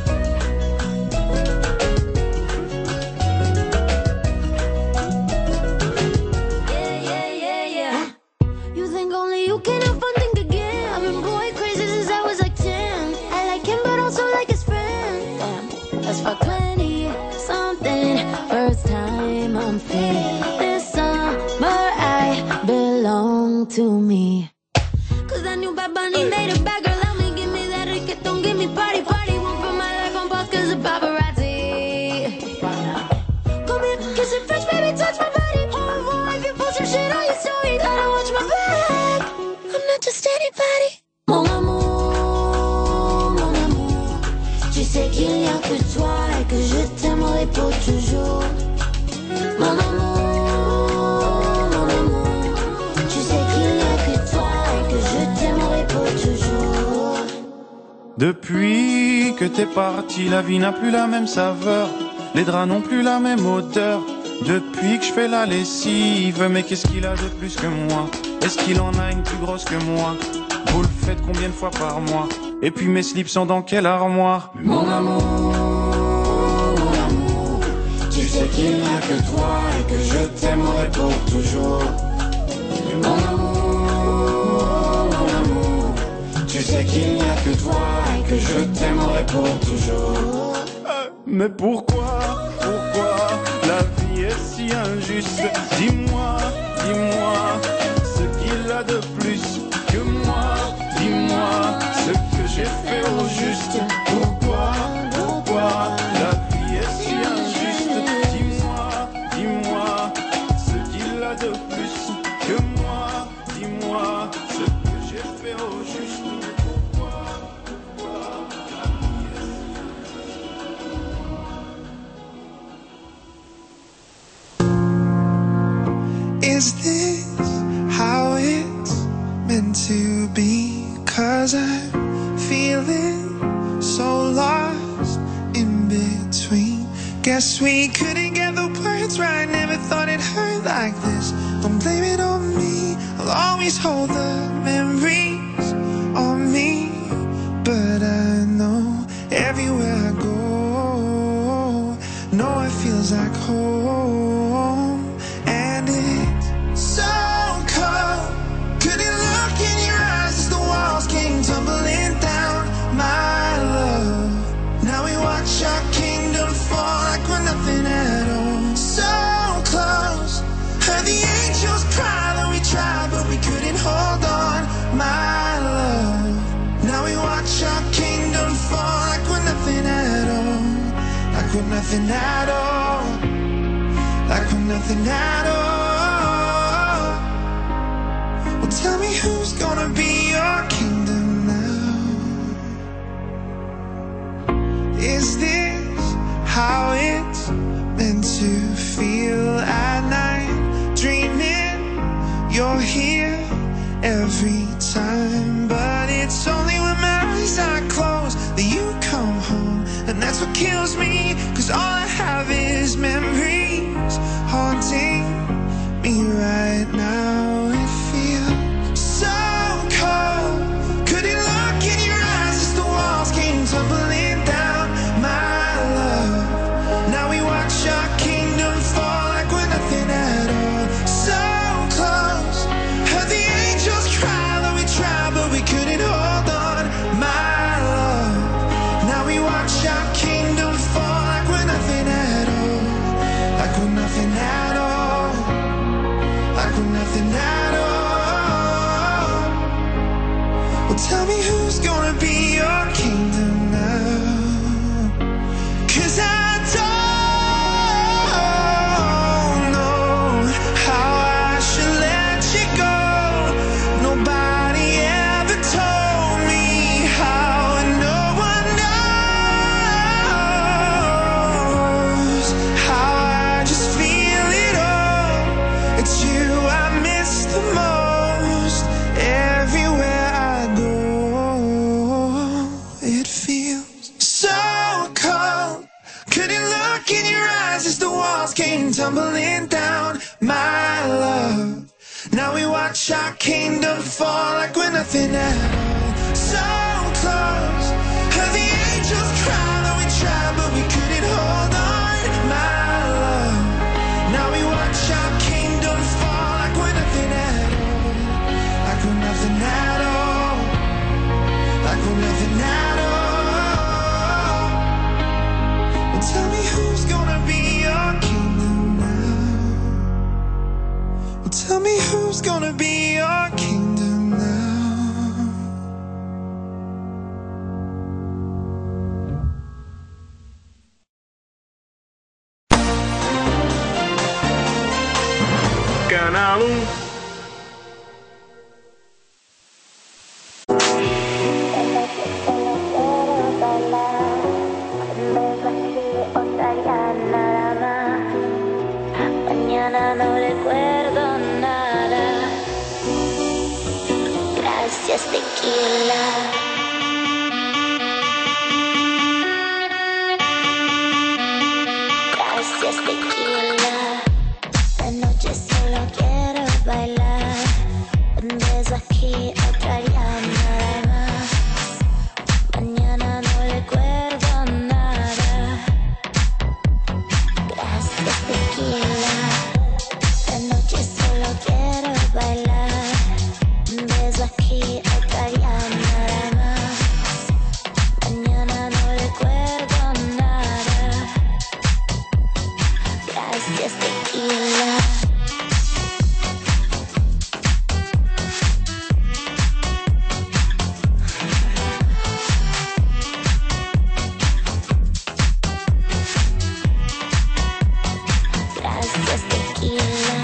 Speaker 4: Yeah, yeah, yeah, yeah. You think only you can have fun, think again. I've been boy crazy since I was like ten. I like him but also like his friend. Damn, that's fuck twenty something. First time I'm free. This summer I belong to me. Cause that new Bad Bunny made a bad girl out me. Give me that reggaeton, give me party, party. One for my life on pause cause of paparazzi. Come here, kiss it fresh, baby, touch my body. Au revoir, if you post your shit on your story. Gotta watch my back, I'm not just anybody. Mon amour, mon amour, tu sais qu'il n'y a que toi et que je t'aimerai pour toujours. Mon amour, mon amour, tu sais qu'il n'y a que toi et que je t'aimerai pour toujours.
Speaker 11: Depuis que t'es parti, la vie n'a plus la même saveur. Les draps n'ont plus la même odeur. Depuis que je fais la lessive, mais qu'est-ce qu'il a de plus que moi? Est-ce qu'il en a une plus grosse que moi? Vous le faites combien de fois par mois? Et puis mes slips sont dans quelle armoire?
Speaker 4: Mon amour, mon amour, tu sais qu'il n'y a que toi et que je t'aimerai pour toujours. Mon amour, mon amour,
Speaker 11: Tu sais qu'il n'y a que toi et que je t'aimerai pour toujours. Mais pourquoi, pourquoi la vie est si injuste? Dis-moi, dis-moi ce qu'il a de plus que moi. Dis-moi ce que j'ai fait au juste. Pourquoi, pourquoi la vie est si injuste? Dis-moi, dis-moi ce qu'il a de plus que moi. Dis-moi ce que j'ai fait au juste.
Speaker 12: Is this how it's meant to be? 'Cause I'm feeling so lost in between. Guess we couldn't get the words right. Never thought it hurt like this. Don't blame it on me. I'll always hold the memories on me. But I know everywhere I go, know it feels like home. And it's so cold. Couldn't look in your eyes as the walls came tumbling down. My love, now we watch our kingdom fall like we're nothing at all. So close. Heard the angels cry that we tried but we couldn't hold on. My love, now we watch our kingdom fall like we're nothing at all. Like we're nothing at all. Like we're nothing at all. Well, tell me who's gonna be your kingdom now? Is this how it's meant to feel at night? Dreaming you're here every time, but it's only when my eyes are closed that you come home. And that's what kills me, 'cause all I have is memories haunting me right now. It feels so cold. Couldn't look in your eyes as the walls came tumbling down. My love, now we watch our kingdom fall like we're nothing at all. So close. Heard the angels cry that we tried but we couldn't hold on. My love, now we watch our kingdom fall like we're nothing at all. Like we're nothing at all. Like we're nothing at all. walls came tumbling down, my love. Now we watch our kingdom fall like we're nothing at all. So close, heard the angels cry, though we tried, but we couldn't hold on, my love. Now we watch our kingdom fall like we're nothing at all, like we're nothing at all, like we're nothing at all. Well, tell me who's gonna be your kingdom now. Well, tell me who's gonna be your kingdom now.
Speaker 2: Canal um.
Speaker 4: Mañana no recuerdo nada. Gracias, tequila. Gracias, tequila. De noche solo quiero bailar. Un beso aquí, otra ya nada más. Mañana no recuerdo nada. Gracias, tequila. De noche solo quiero bailar. Un beso aquí, otra ya nada más. Mañana no recuerdo nada. Gracias, tequila. Gracias, tequila.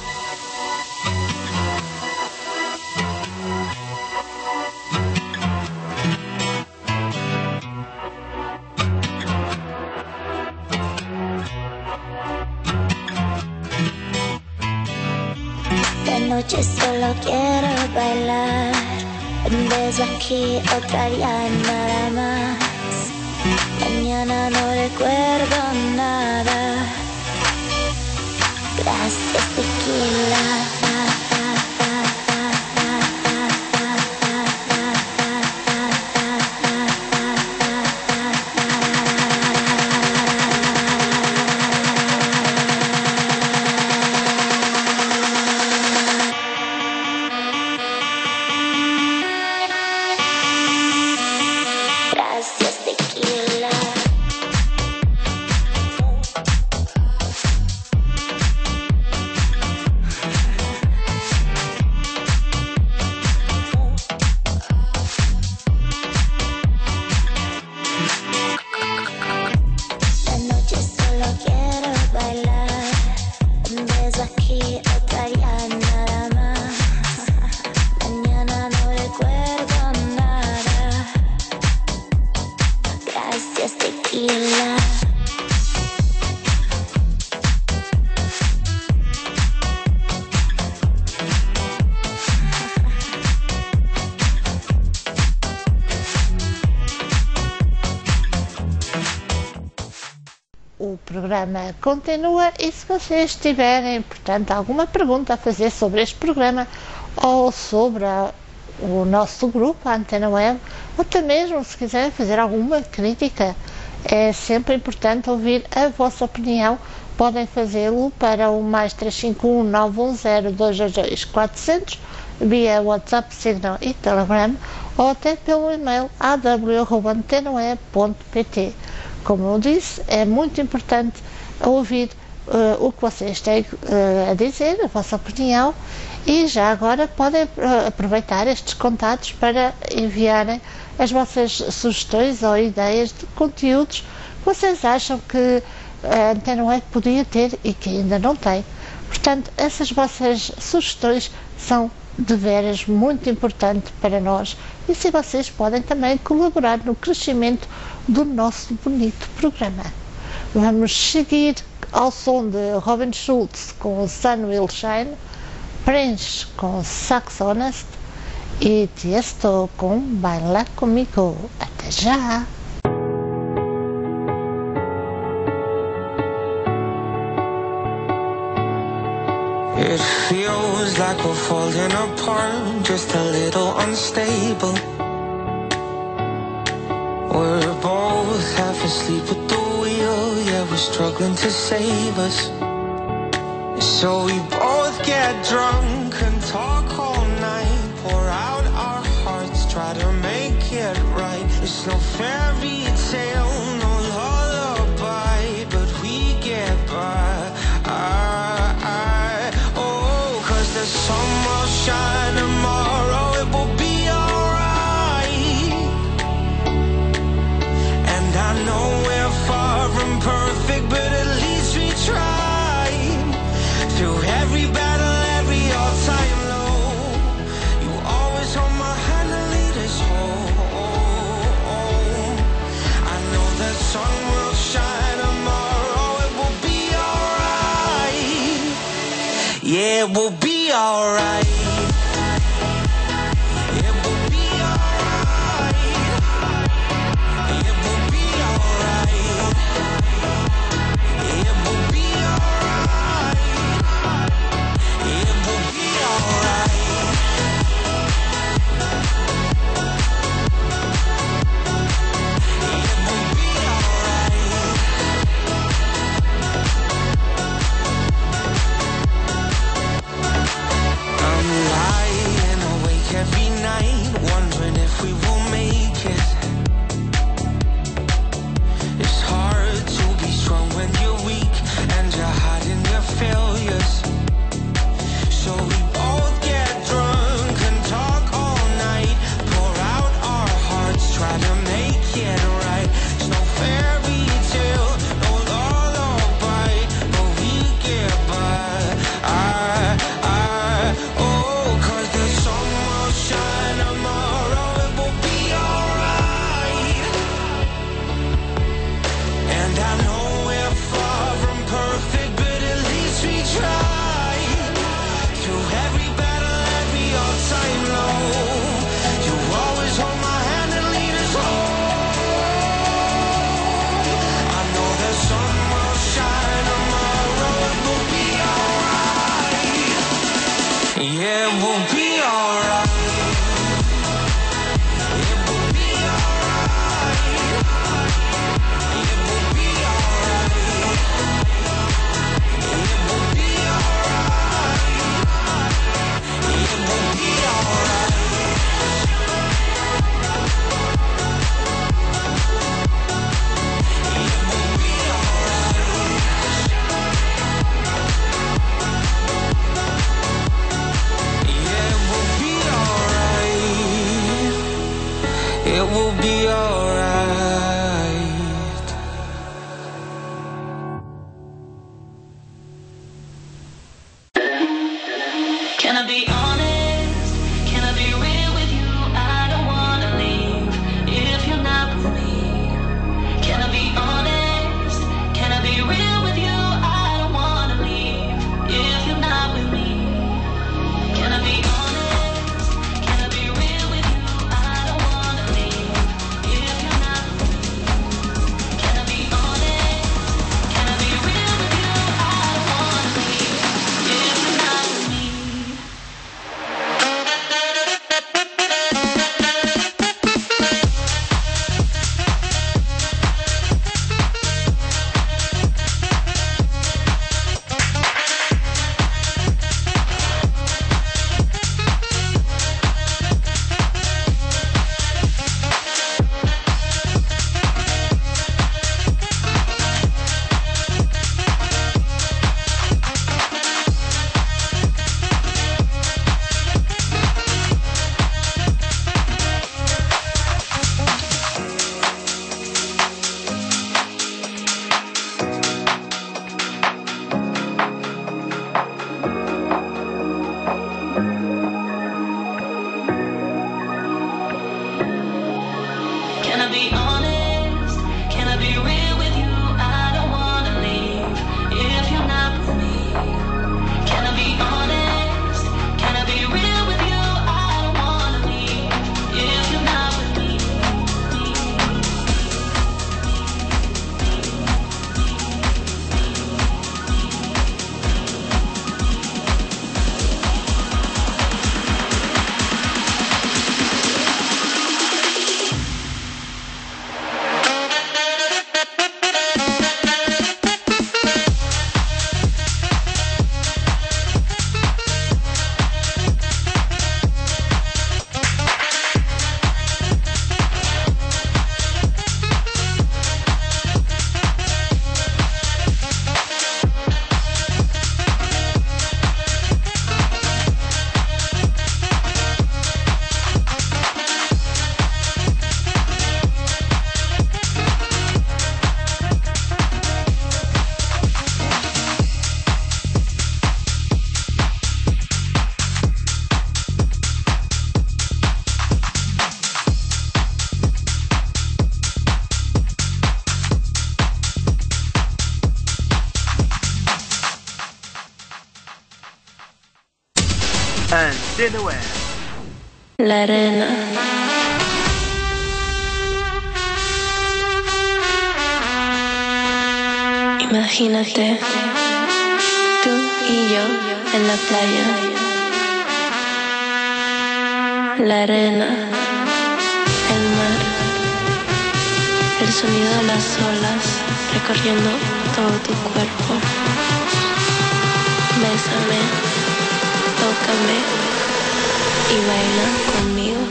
Speaker 4: De noche solo quiero bailar. Un beso aquí, otra ya nada más. Mañana no recuerdo nada. Gracias, tequila. Gracias, tequila. De noche solo quiero bailar. Un beso aquí, otra ya nada más. Mañana no recuerdo nada. Gracias, tequila.
Speaker 1: O programa continua e se vocês tiverem, portanto, alguma pergunta a fazer sobre este programa ou sobre a, o nosso grupo, a Antena Web, ou até mesmo se quiserem fazer alguma crítica, é sempre importante ouvir a vossa opinião. Podem fazê-lo para o mais três cinco um nove um zero dois dois dois quatro zero zero via WhatsApp, Signal e Telegram ou até pelo e-mail a w arroba antenaweb ponto p t. Como eu disse, é muito importante ouvir uh, o que vocês têm uh, a dizer, a vossa opinião, e já agora podem uh, aproveitar estes contatos para enviarem as vossas sugestões ou ideias de conteúdos que vocês acham que a Antena Web podia ter e que ainda não tem. Portanto, essas vossas sugestões são de veras muito importantes para nós e se vocês podem também colaborar no crescimento do nosso bonito programa. Vamos seguir ao som de Robin Schulz com Sun Will Shine, Prince com Sax Honest e Tiesto com Baila Comigo. Até já!
Speaker 8: It feels like we're falling apart, just a little unstable. We're both half asleep at the wheel, yeah, we're struggling to save us. So we both get drunk and talk all night, pour out our hearts, try to make it right. It's no fairy tale, no lullaby, but we get by. I, I, oh, cause the sun will shine tomorrow, it will be alright. And I know we're far from perfect, but at least we tried. Through every battle, every all-time low, you always hold my hand and lead us home. I know the sun will shine tomorrow, it will be alright. Yeah, it will be alright. It will be alright. It will be alright. It will be alright. It will be alright. It will be alright. I'm
Speaker 2: Antena Web.
Speaker 4: La arena. Imagínate, tú y yo en la playa. La arena, el mar, el sonido de las olas recorriendo todo tu cuerpo. Bésame, tócame y baila conmigo.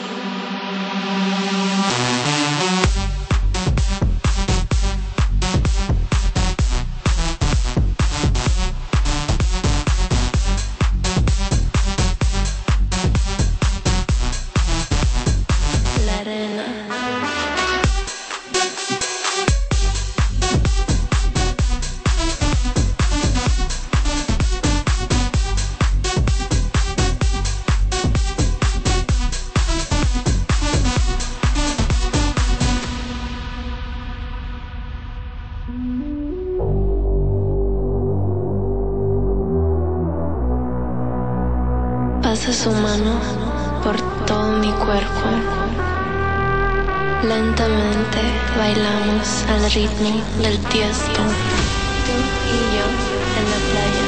Speaker 4: Pasa su mano por todo mi cuerpo. Lentamente bailamos al ritmo del tiesto. Tú y yo en la playa.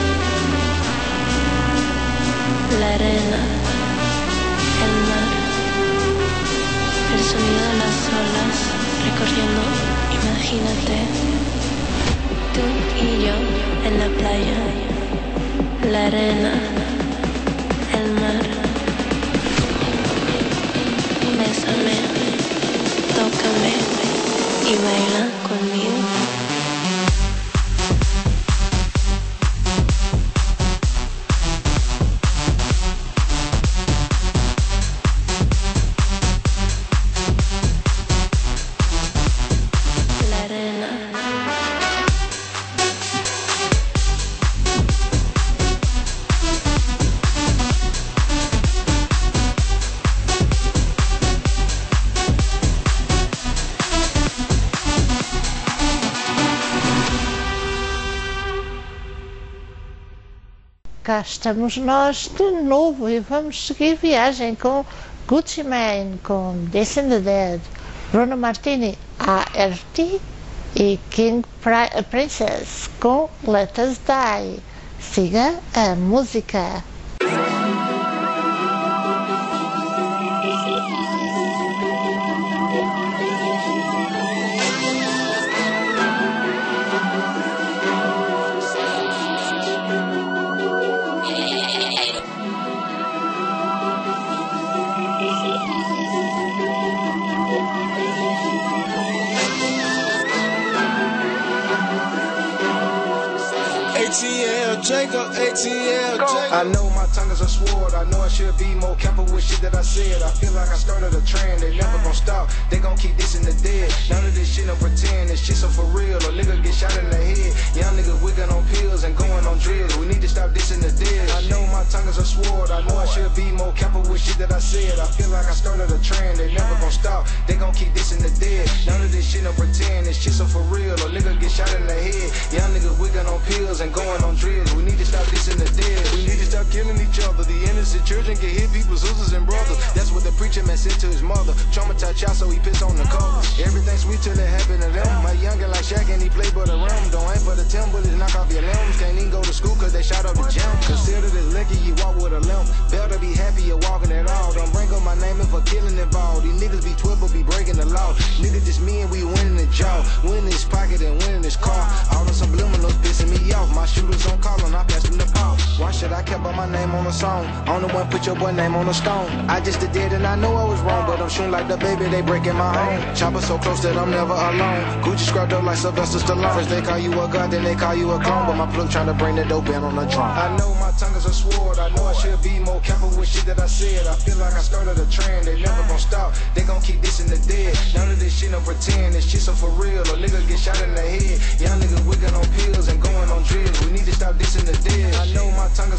Speaker 4: La arena, el mar, el sonido de las olas recorriendo. Imagínate, tú y yo en la playa. La arena, el mar. Bésame, tócame y baila conmigo.
Speaker 1: Cá estamos nós de novo e vamos seguir viagem com Gucci Mane, com This and the Dead, Bruno Martini, A R T e King Princess com Let Us Die. Siga a música.
Speaker 13: A T L, Jacob, A T L, Jacob. I know my tongue is a sword. I know I should be more careful with shit that I said. I feel like I started a trend. They never gon' stop. They gon' keep this in the dead. None of this shit no pretend. This shit so for real. A nigga get shot in the head. Young nigga wigging on pills and going on drills. We need to stop this in the dead. I know my tongue is a sword. I know I should be more careful with shit that I said. I feel like I started a trend. They never gon' stop. They gon' keep this in the dead. None of this shit no pretend. This shit so for real. A nigga get shot in the head. Young nigga wigging on pills and going on drills. We need to stop this in the dead. We need to stop killing each other. The innocent children get hit, people's sisters and brothers. That's what the preacher man said to his mother. Traumatized child, so he pissed on the cover. Everything sweet till it happened to them. My youngin' like Shaq and he play but a rim. Don't aim for the ten bullets, knock off your limbs. Can't even go to school cause they shot up the gym. Consider this liquor, you walk with a limp. Better be happy you're walking at all. Don't bring up my name if a killing involved. These niggas be twelve but be breaking the law. Niggas just me and we winning the job. Winning this pocket and winning this car. All the subliminals pissing me off. My shooters on call and I pass them the ball. Why should I care about my name on a song? On the one put your boy name on a stone. I just did and I know I was wrong, but I'm shooting like the baby, they breaking my home. Chopper so close that I'm never alone. Gucci scrubbed up like Sylvester Stallone. First they call you a god, then they call you a clone. But my plug trying to bring the dope in on the drum. I know my tongue is a sword. I know I should be more careful with shit that I said. I feel like I started a trend. They never gon' stop. They gon' keep this in the dead. None of this shit no pretend. This shit so for real. A nigga get shot in the head. Young nigga wigging on pills and going on drills. We need to stop this in the dead. I know my tongue is a sword.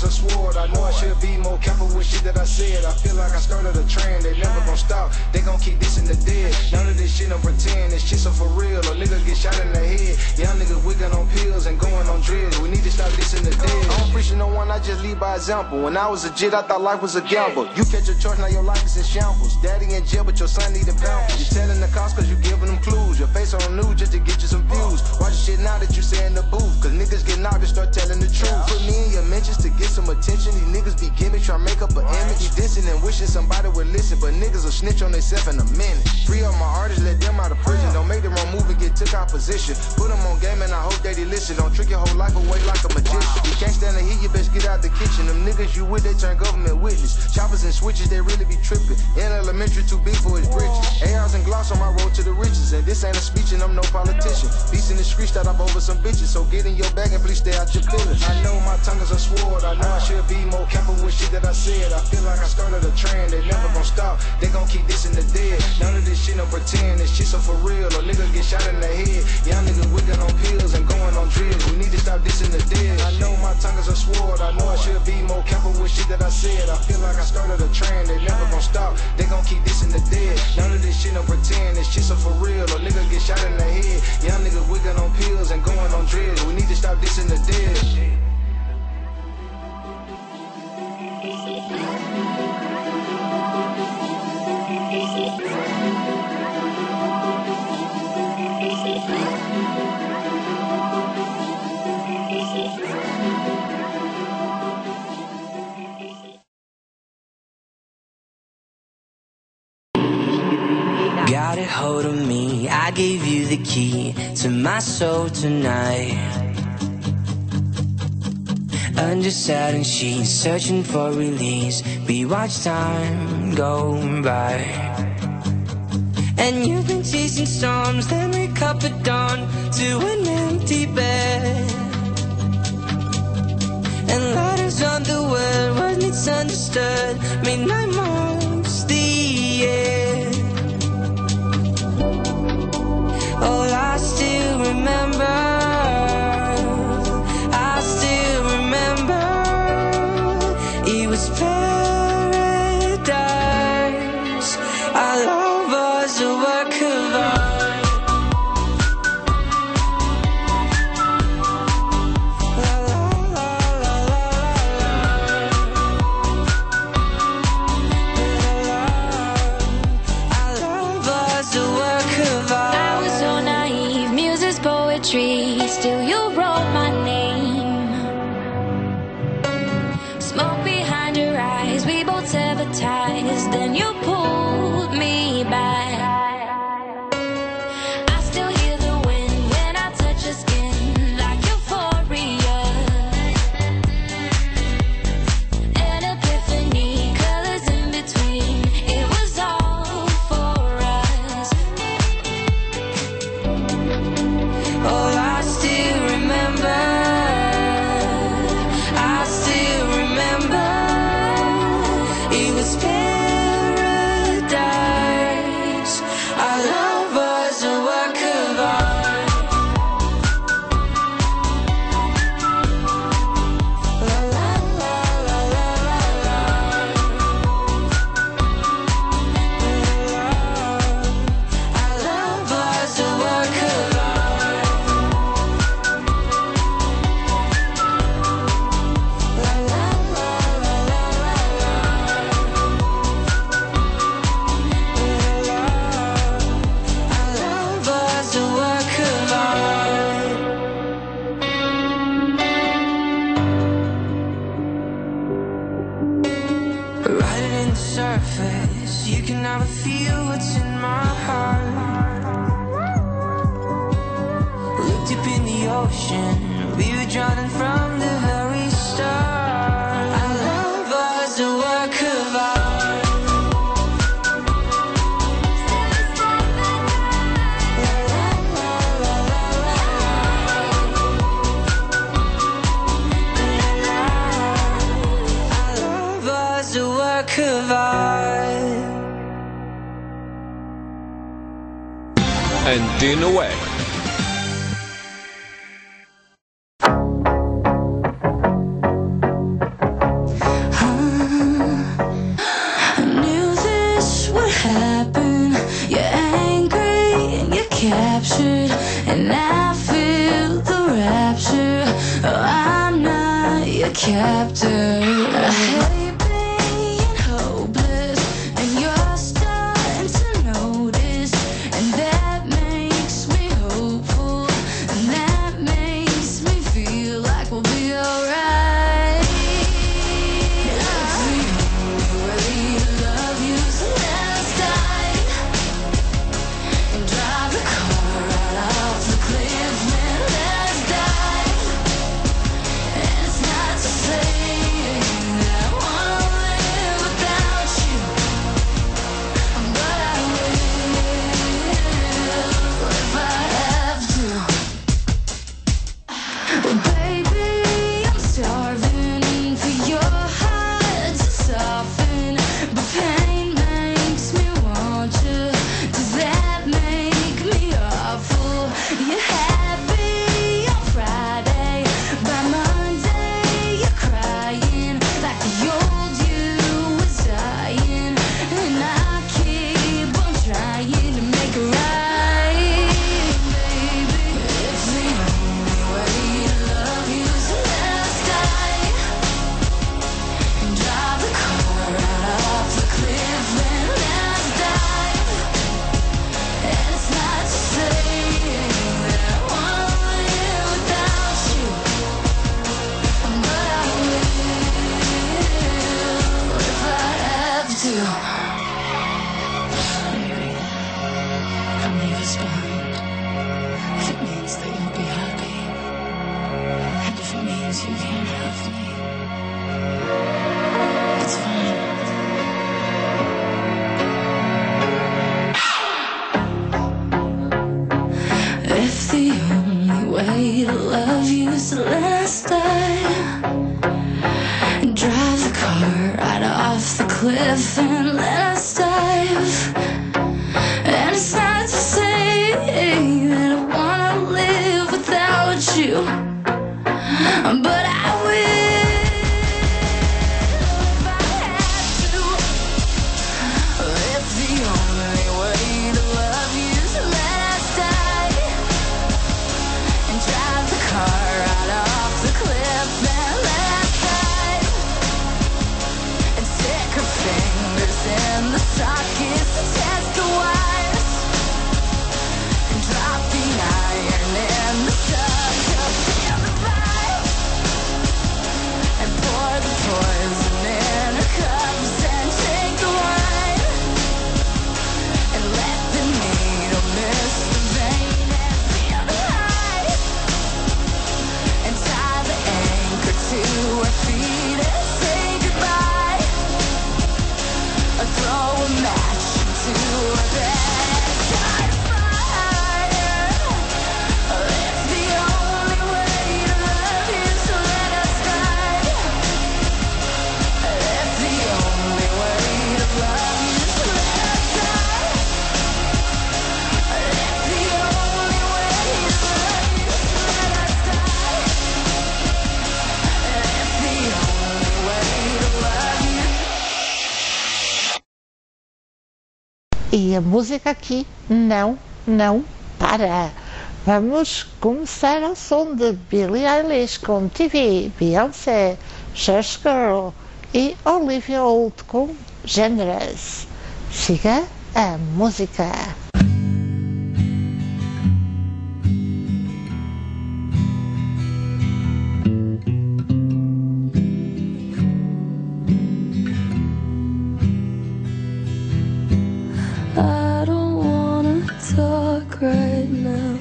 Speaker 13: sword. I know I should be more careful with shit that I said. I feel like I started a trend, they never gon' stop. They gon' keep this in the dead. None of this shit don't pretend, this shit so for real. A nigga get shot in the head, young nigga wiggin' on pills and going on drills. We need to stop this in the dead. I don't preach to no one, I just lead by example. When I was a jit, I thought life was a gamble. You catch a charge, now your life is in shambles. Daddy in jail, but your son needin' pounds. You telling the cops cause you giving them clues. Your face on the news just to get you some views. Watch the shit now that you say in the booth, cause niggas get knocked and start telling the truth. Put me in your mentions to get some attention. These niggas be gimmicks, try to make up an image. You dissing and wishing somebody would listen, but niggas will snitch on themselves in a minute. Free up my artists, let them out of prison. Don't make the wrong move and get took out position. Put them on game and I hope that they listen. Don't trick your whole life away like a magician. You can't stand the heat, you best get out the kitchen. Them niggas you with, they turn government witness. Choppers and switches, they really be tripping. In elementary, too big for his britches. A Rs and gloss on my road to the riches. And this ain't a speech and I'm no politician. Beats in the streets that I'm over some bitches. So get in your bag and please stay out your feelings. I know my tongue is a sword. I know I should be more careful with shit that I said. I feel like I started a trend. They never gon' stop. They gon' keep this in the dead. None of this shit no pretend. This shit so for real. A nigga get shot in the head. Young niggas wiggin' on pills and going on drills. We need to stop this in the dead. I know my tongue is a sword. I know I should be more careful with shit that I said. I feel like I started a trend. They never gon' stop. They gon' keep this in the dead. None of this shit no pretend. This shit so for real. A nigga get shot in the head. Young niggas wiggin' on pills and going on drills. We need to stop this in the dead.
Speaker 14: Got a hold of me, I gave you the key to my soul tonight. Under satin sheets, searching for release. We watch time go by. And you've been chasing storms, then wake up at dawn to an empty bed. And letters on the word, words misunderstood, midnight marks the end. Oh, I still remember, I still remember, it was paradise. Our love was a work of art. La, la, la, la, la, la. Our love was a work of art.
Speaker 4: Still you wrote my name. Smoke behind your eyes, we both severed ties. Then you pulled me back. I still hear the wind when I touch your skin, like euphoria. An epiphany, colors in between. It was all for us. Oh, I still remember, I still remember, it was paradise. Our love was a work of art. La la la la la la la. Our love was a work of art. Surface, you can never feel what's in my heart. Look deep in the ocean, we were drowning from the very start. Our love was a work of art. La, la, la, la, la, la. Our love was a work of art.
Speaker 15: Antena Web.
Speaker 4: captured, and I feel the rapture. Oh, I'm not your captor. I hate being hopeless, and you're starting to notice, and that makes me hopeful, and that makes me feel like we'll be alright. If the only way to love you is last night, and drive the car right off the cliff, man, let's dive. And it's not to say that I wanna live without you, but I will if I have to. Well, baby, I'm starving for your heart to soften, but pain makes me want you. Does that make me awful? You're happy on Friday, by Monday you're crying like the old you was dying, and I keep on trying to make it right, baby. If the only way to love you is last night, and drive the car right off the cliff, then let's dive. And it's not to say that I wanna live without you, but I will if I have to. I'll never respond if it means that you'll be happy, and if it means you can't have me, it's fine. If the only way to love you is the last time, drive the car right off the cliff and let us dive. And it's not to say that I wanna live without you, but I will if I have to. If the only way to love you is last night, and drive the car right off the cliff, then let's dive. And stick her fingers in the sockets to test the wires, and drop the iron in the socket, feel the vibe, and pour the poison in her cups, and take the wine, and let the needle miss the vein, and feel the high, and tie the anchor to our feet and say goodbye, or throw a match into our bed and start a fire. If the only way to love you is to let us die, if the only way to love you is to let us die, if the only way to love you is to let us die, if the only way to love you.
Speaker 1: E a música aqui não, não para. Vamos começar ao som de Billie Eilish com T V, Beyoncé, Church Girl e Olivia Holt com Generous. Siga a música.
Speaker 4: I don't wanna talk right now.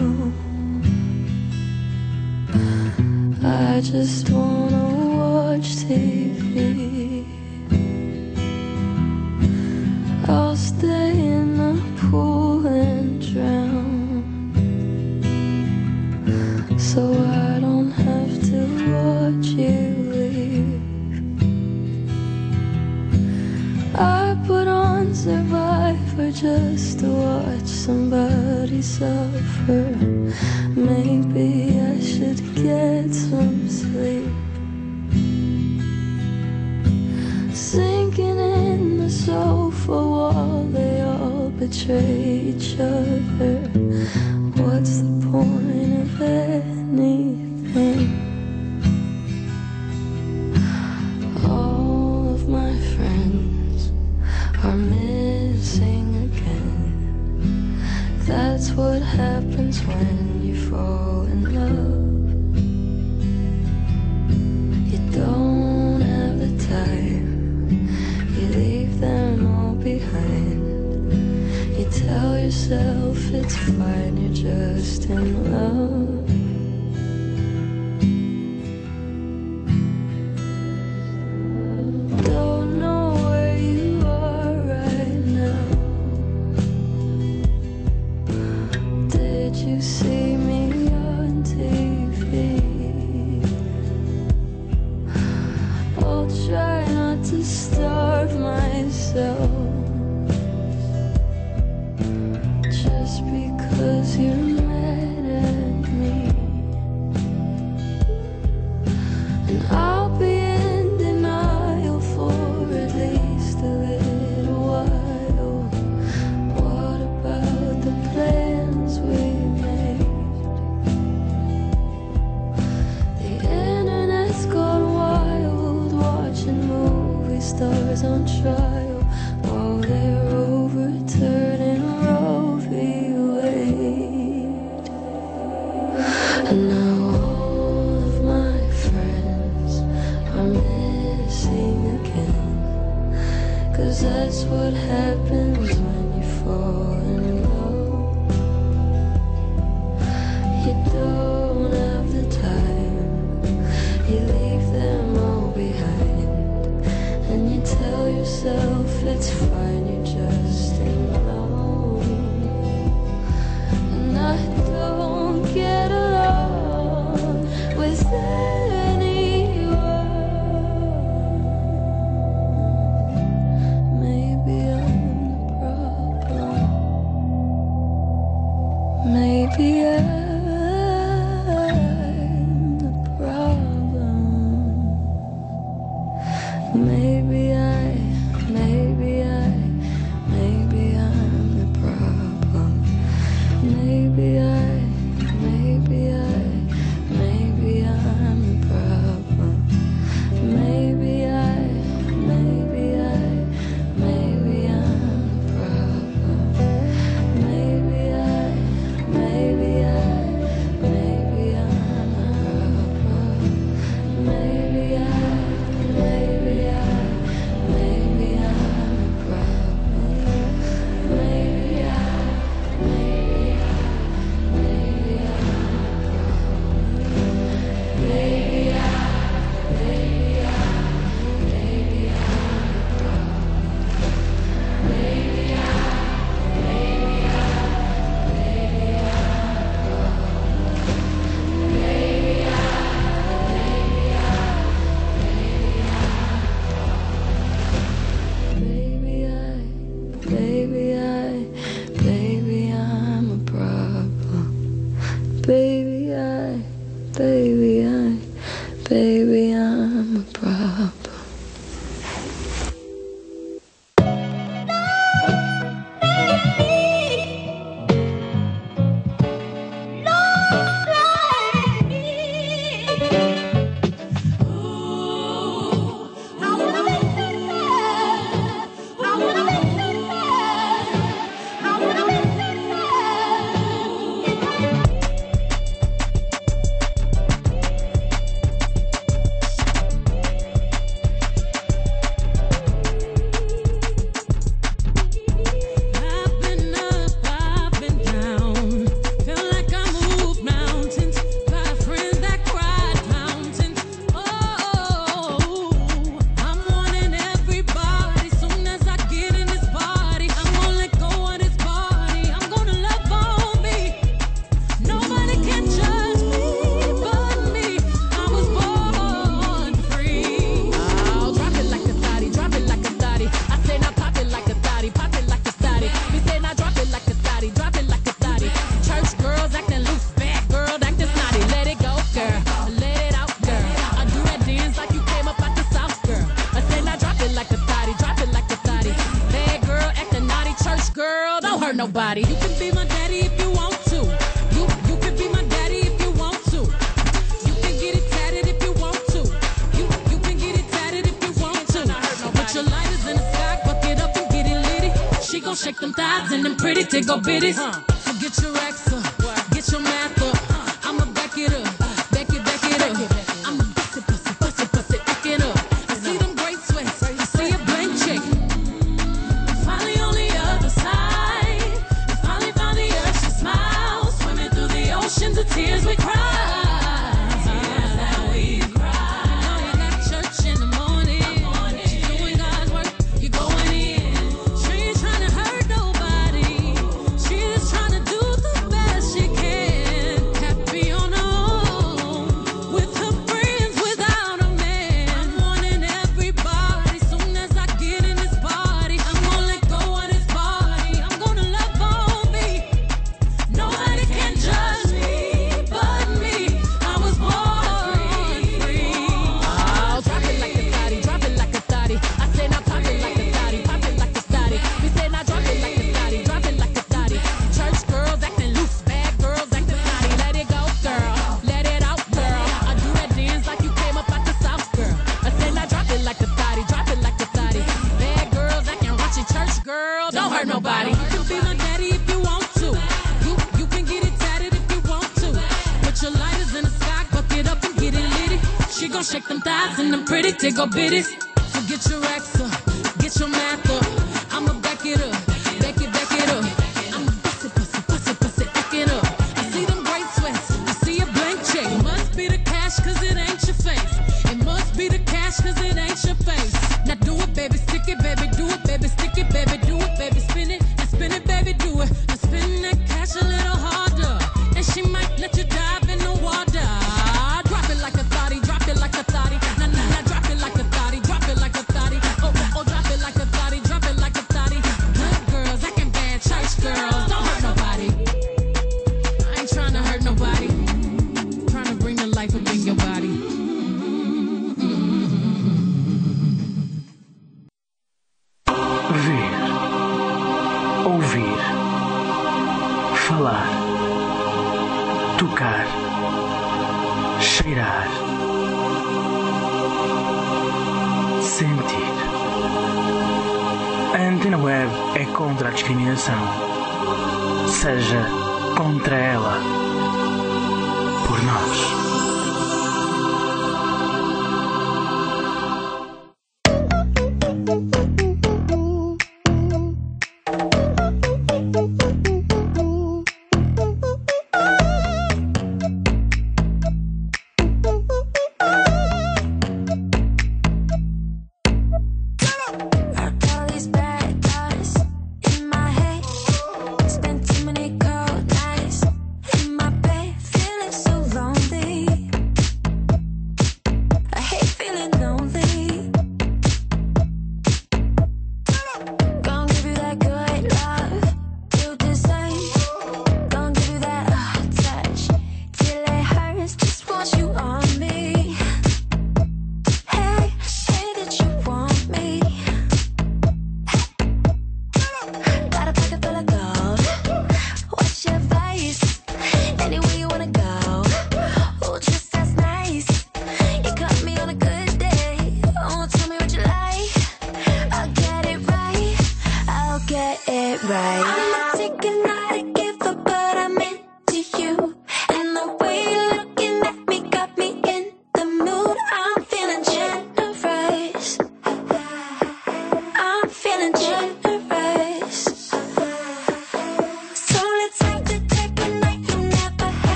Speaker 4: I just wanna watch T V. I'll stay in the pool and drown, so I don't have to watch you leave. I put on Survivor just to watch somebody suffer. Maybe I should get some sleep. Sinking in the sofa wall, they all betray each other. what's the point of anything? All of my friends are missing again. That's what happens when you fall in love. You don't have the time, you leave them all behind. You tell yourself it's fine, you're just in love. Don't know where you are right now. Did you see me on T V? I'll try not to starve myself just because you're mad at me. And I'll be in denial for at least a little while. What about the plans we made? The internet's gone wild, watching movie stars on trial while they're overturning Roe v. Wade. And now all of my friends are missing again, 'cause that's what happens when you fall in love. You don't have the time, you leave them all behind, and you tell yourself it's fine, you're just in love. And I don't get along with anyone. Maybe I'm the problem. Maybe I'm the problem. Maybe I, maybe I, maybe I'm the problem. Maybe I, maybe I, maybe I'm the problem. Maybe I, maybe I, maybe I'm the problem. Maybe I, maybe I, maybe I'm the problem. Maybe I, maybe I, maybe I'm the problem. Maybe I, maybe I, maybe I'm Maybe I, maybe I, maybe I'm the problem. Maybe I, maybe I, maybe I'm the problem. Maybe I, maybe I, maybe I'm the problem. Maybe I, maybe I, maybe I'm a problem. Baby I, baby I, baby I'm a problem.
Speaker 16: tickle bitties. Forget your ex up, get your math up. I'ma back it up, back it, back it up. I'ma bust it, bust it, bust it, bust it, back it up. I see them great sweats, I see a blank check. Finally on the other side, I finally found the earth. She smiles, swimming through the oceans of tears we cry. Shake them thighs and them pretty tickle bitties. Forget your ex up, get your math up. I'ma back it up, back it, back it up. I'ma bust it, bust it, bust it, bust it, back it up. I see them great sweats, I see a blank check. It must be the cash cause it ain't your face. It must be the cash cause it ain't your face. Now do it, baby, stick it, baby, do it, baby, stick it, baby, do it, baby, spin it, and spin it, baby, do it. And spin that cash a little harder, and she might let you dive in the water. Drop it like a thotty, drop it like a thotty. Nah, nah, nah, drop it like a thotty, drop it like a thotty. Oh, oh, oh, drop it like a thotty, drop it like a thotty. Good girls, acting bad, church girls, don't hurt nobody. I ain't trying to hurt nobody. Trying to bring the life up in your body.
Speaker 2: Ver, ouvir, falar, tocar, cheirar, sentir. A Antena Web é contra a discriminação. Seja contra ela. Por nós.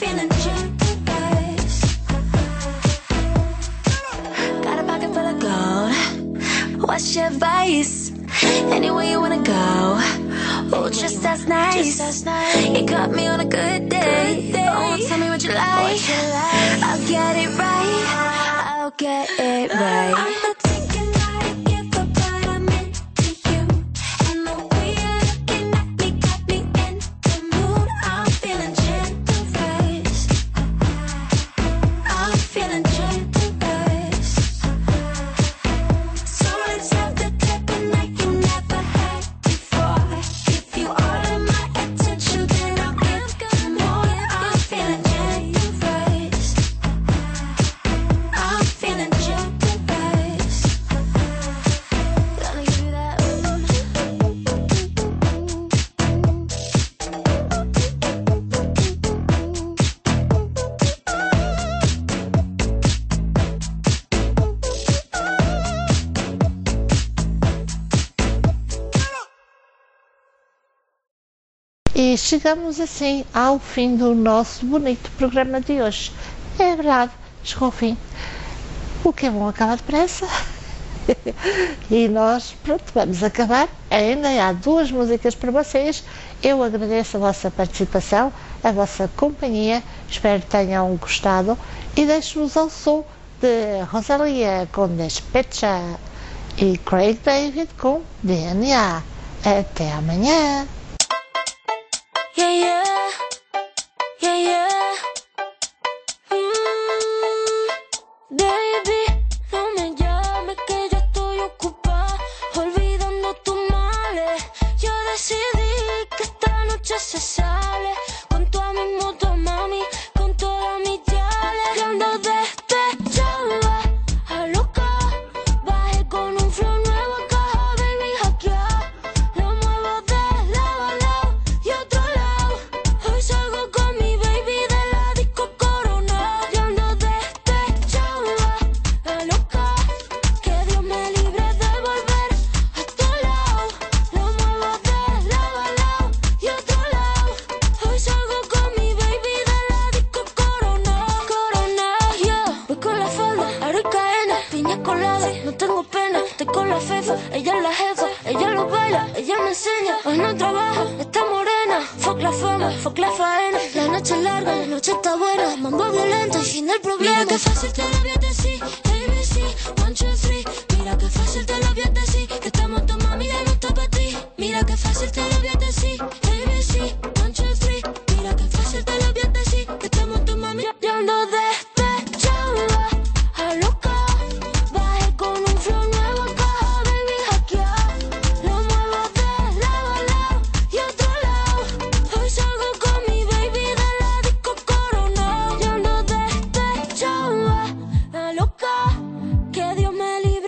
Speaker 4: feeling generous. Got a pocket full of gold. What's your advice? Anywhere you wanna go. Oh, just as nice. You caught me on a good day. Oh, tell me what you like. I'll get it right. I'll get it right. I'm not thinking how to give up what I meant to you. And the way you're looking at me got me in the mood. I'm feeling generous. I'm feeling generous. So let's have the type of night you never had before. Give you all of my attention, then I'll give you more. I'm feeling generous. I'm feeling generous. Gonna give you that.
Speaker 1: E chegamos assim ao fim do nosso bonito programa de hoje. É verdade, chegou ao fim. O que é bom acaba depressa. E nós, pronto, vamos acabar. Ainda há duas músicas para vocês. Eu agradeço a vossa participação, a vossa companhia. Espero que tenham gostado. E deixo-vos ao som de Rosalia com Despecha e Craig David com D N A. Até amanhã.
Speaker 4: Yeah, yeah, yeah, yeah. Mm, baby, no me llames que yo estoy ocupada, olvidando tus males. Yo decidí que esta noche se sale con toda mi moto, mami, con toda mi chale. Yo ando despechada, a loca, bajé con un flow nuevo, caja, baby, hackeada. Lo muevo de lado a lado y otro lado. Hoy salgo con mi baby de la disco Corona. Yo ando despechada, a loca, que Dios me libre de volver a tu lado. Lo muevo de lado a lado y otro lado. Hoy salgo con mi baby de la disco Corona. Corona, yo voy con la falda, aro y cadena, piña colada, no tengo pena. Estoy con la fefa, ella es la jefa, ella lo baila, ella me enseña. Hoy no trabaja, está morena. Fuck la fama, fuck la faena. La noche es larga, la noche está buena. Mambo violento y fin del problema. Mira que fácil te lo voy a decir, A B C, one, two, three. Mira que fácil te lo voy a decir, que estamos tu mami ya no está para ti. Mira que fácil te lo voy a decir, A B C, one, two, three. Mira que fácil te lo voy a decir, que estamos tu mami. Yo ando despechada, a loca, bajé con un flow nuevo, caja, baby, hackeada. Lo muevo de lado a lado y otro lado. Hoy salgo con mi baby de la disco Corona. Yo ando despechada, a loca, que Dios me libre.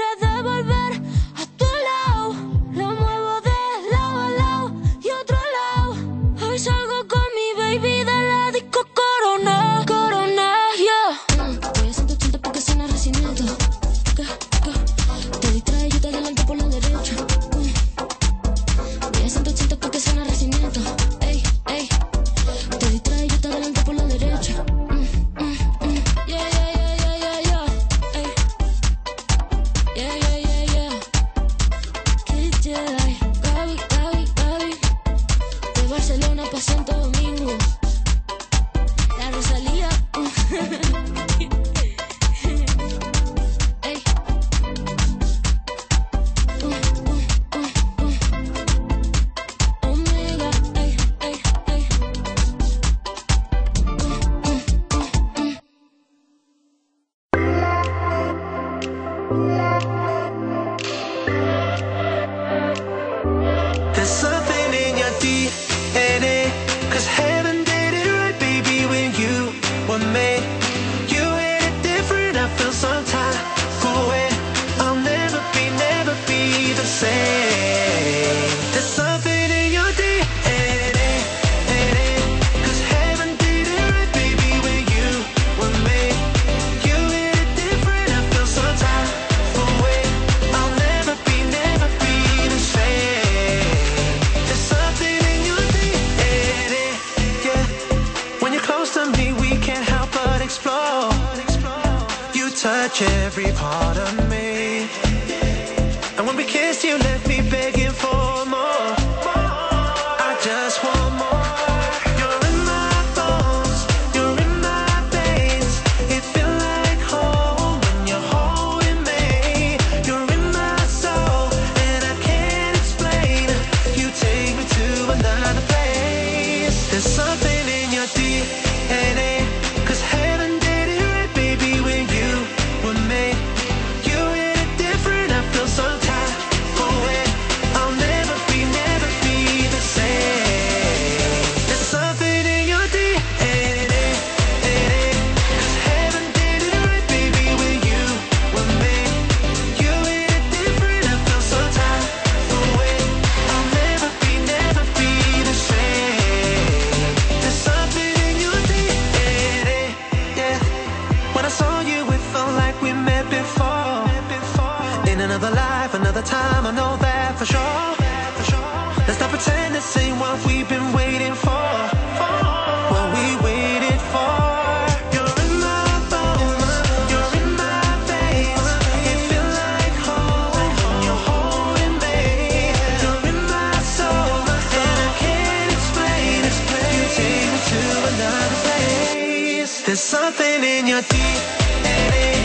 Speaker 8: touch every part of me. And when we kissed, you left me begging for more. I just want more. You're in my bones, you're in my veins. It feels like home when you're holding me. You're in my soul, and I can't explain. You take me to another place. There's something in your D N A, 'cause heaven did it right, baby, when you were made. You hit it different, I feel some type of way. I'll never be, never be the same. There's something in your D N A, 'cause heaven did it right, baby, when you were made. You hit it different, I feel some type of way. I'll never be, never be the same. There's something in your D N A, yeah. When I saw you, it felt like we met before. In another life, another time, I know that for sure. Let's not pretend this ain't what we've been waiting for. What we waited for. You're in my bones, you're in my veins. It feels like home when you're holding me. You're in my soul, and I can't explain. You take me to another place. There's something in your D N A.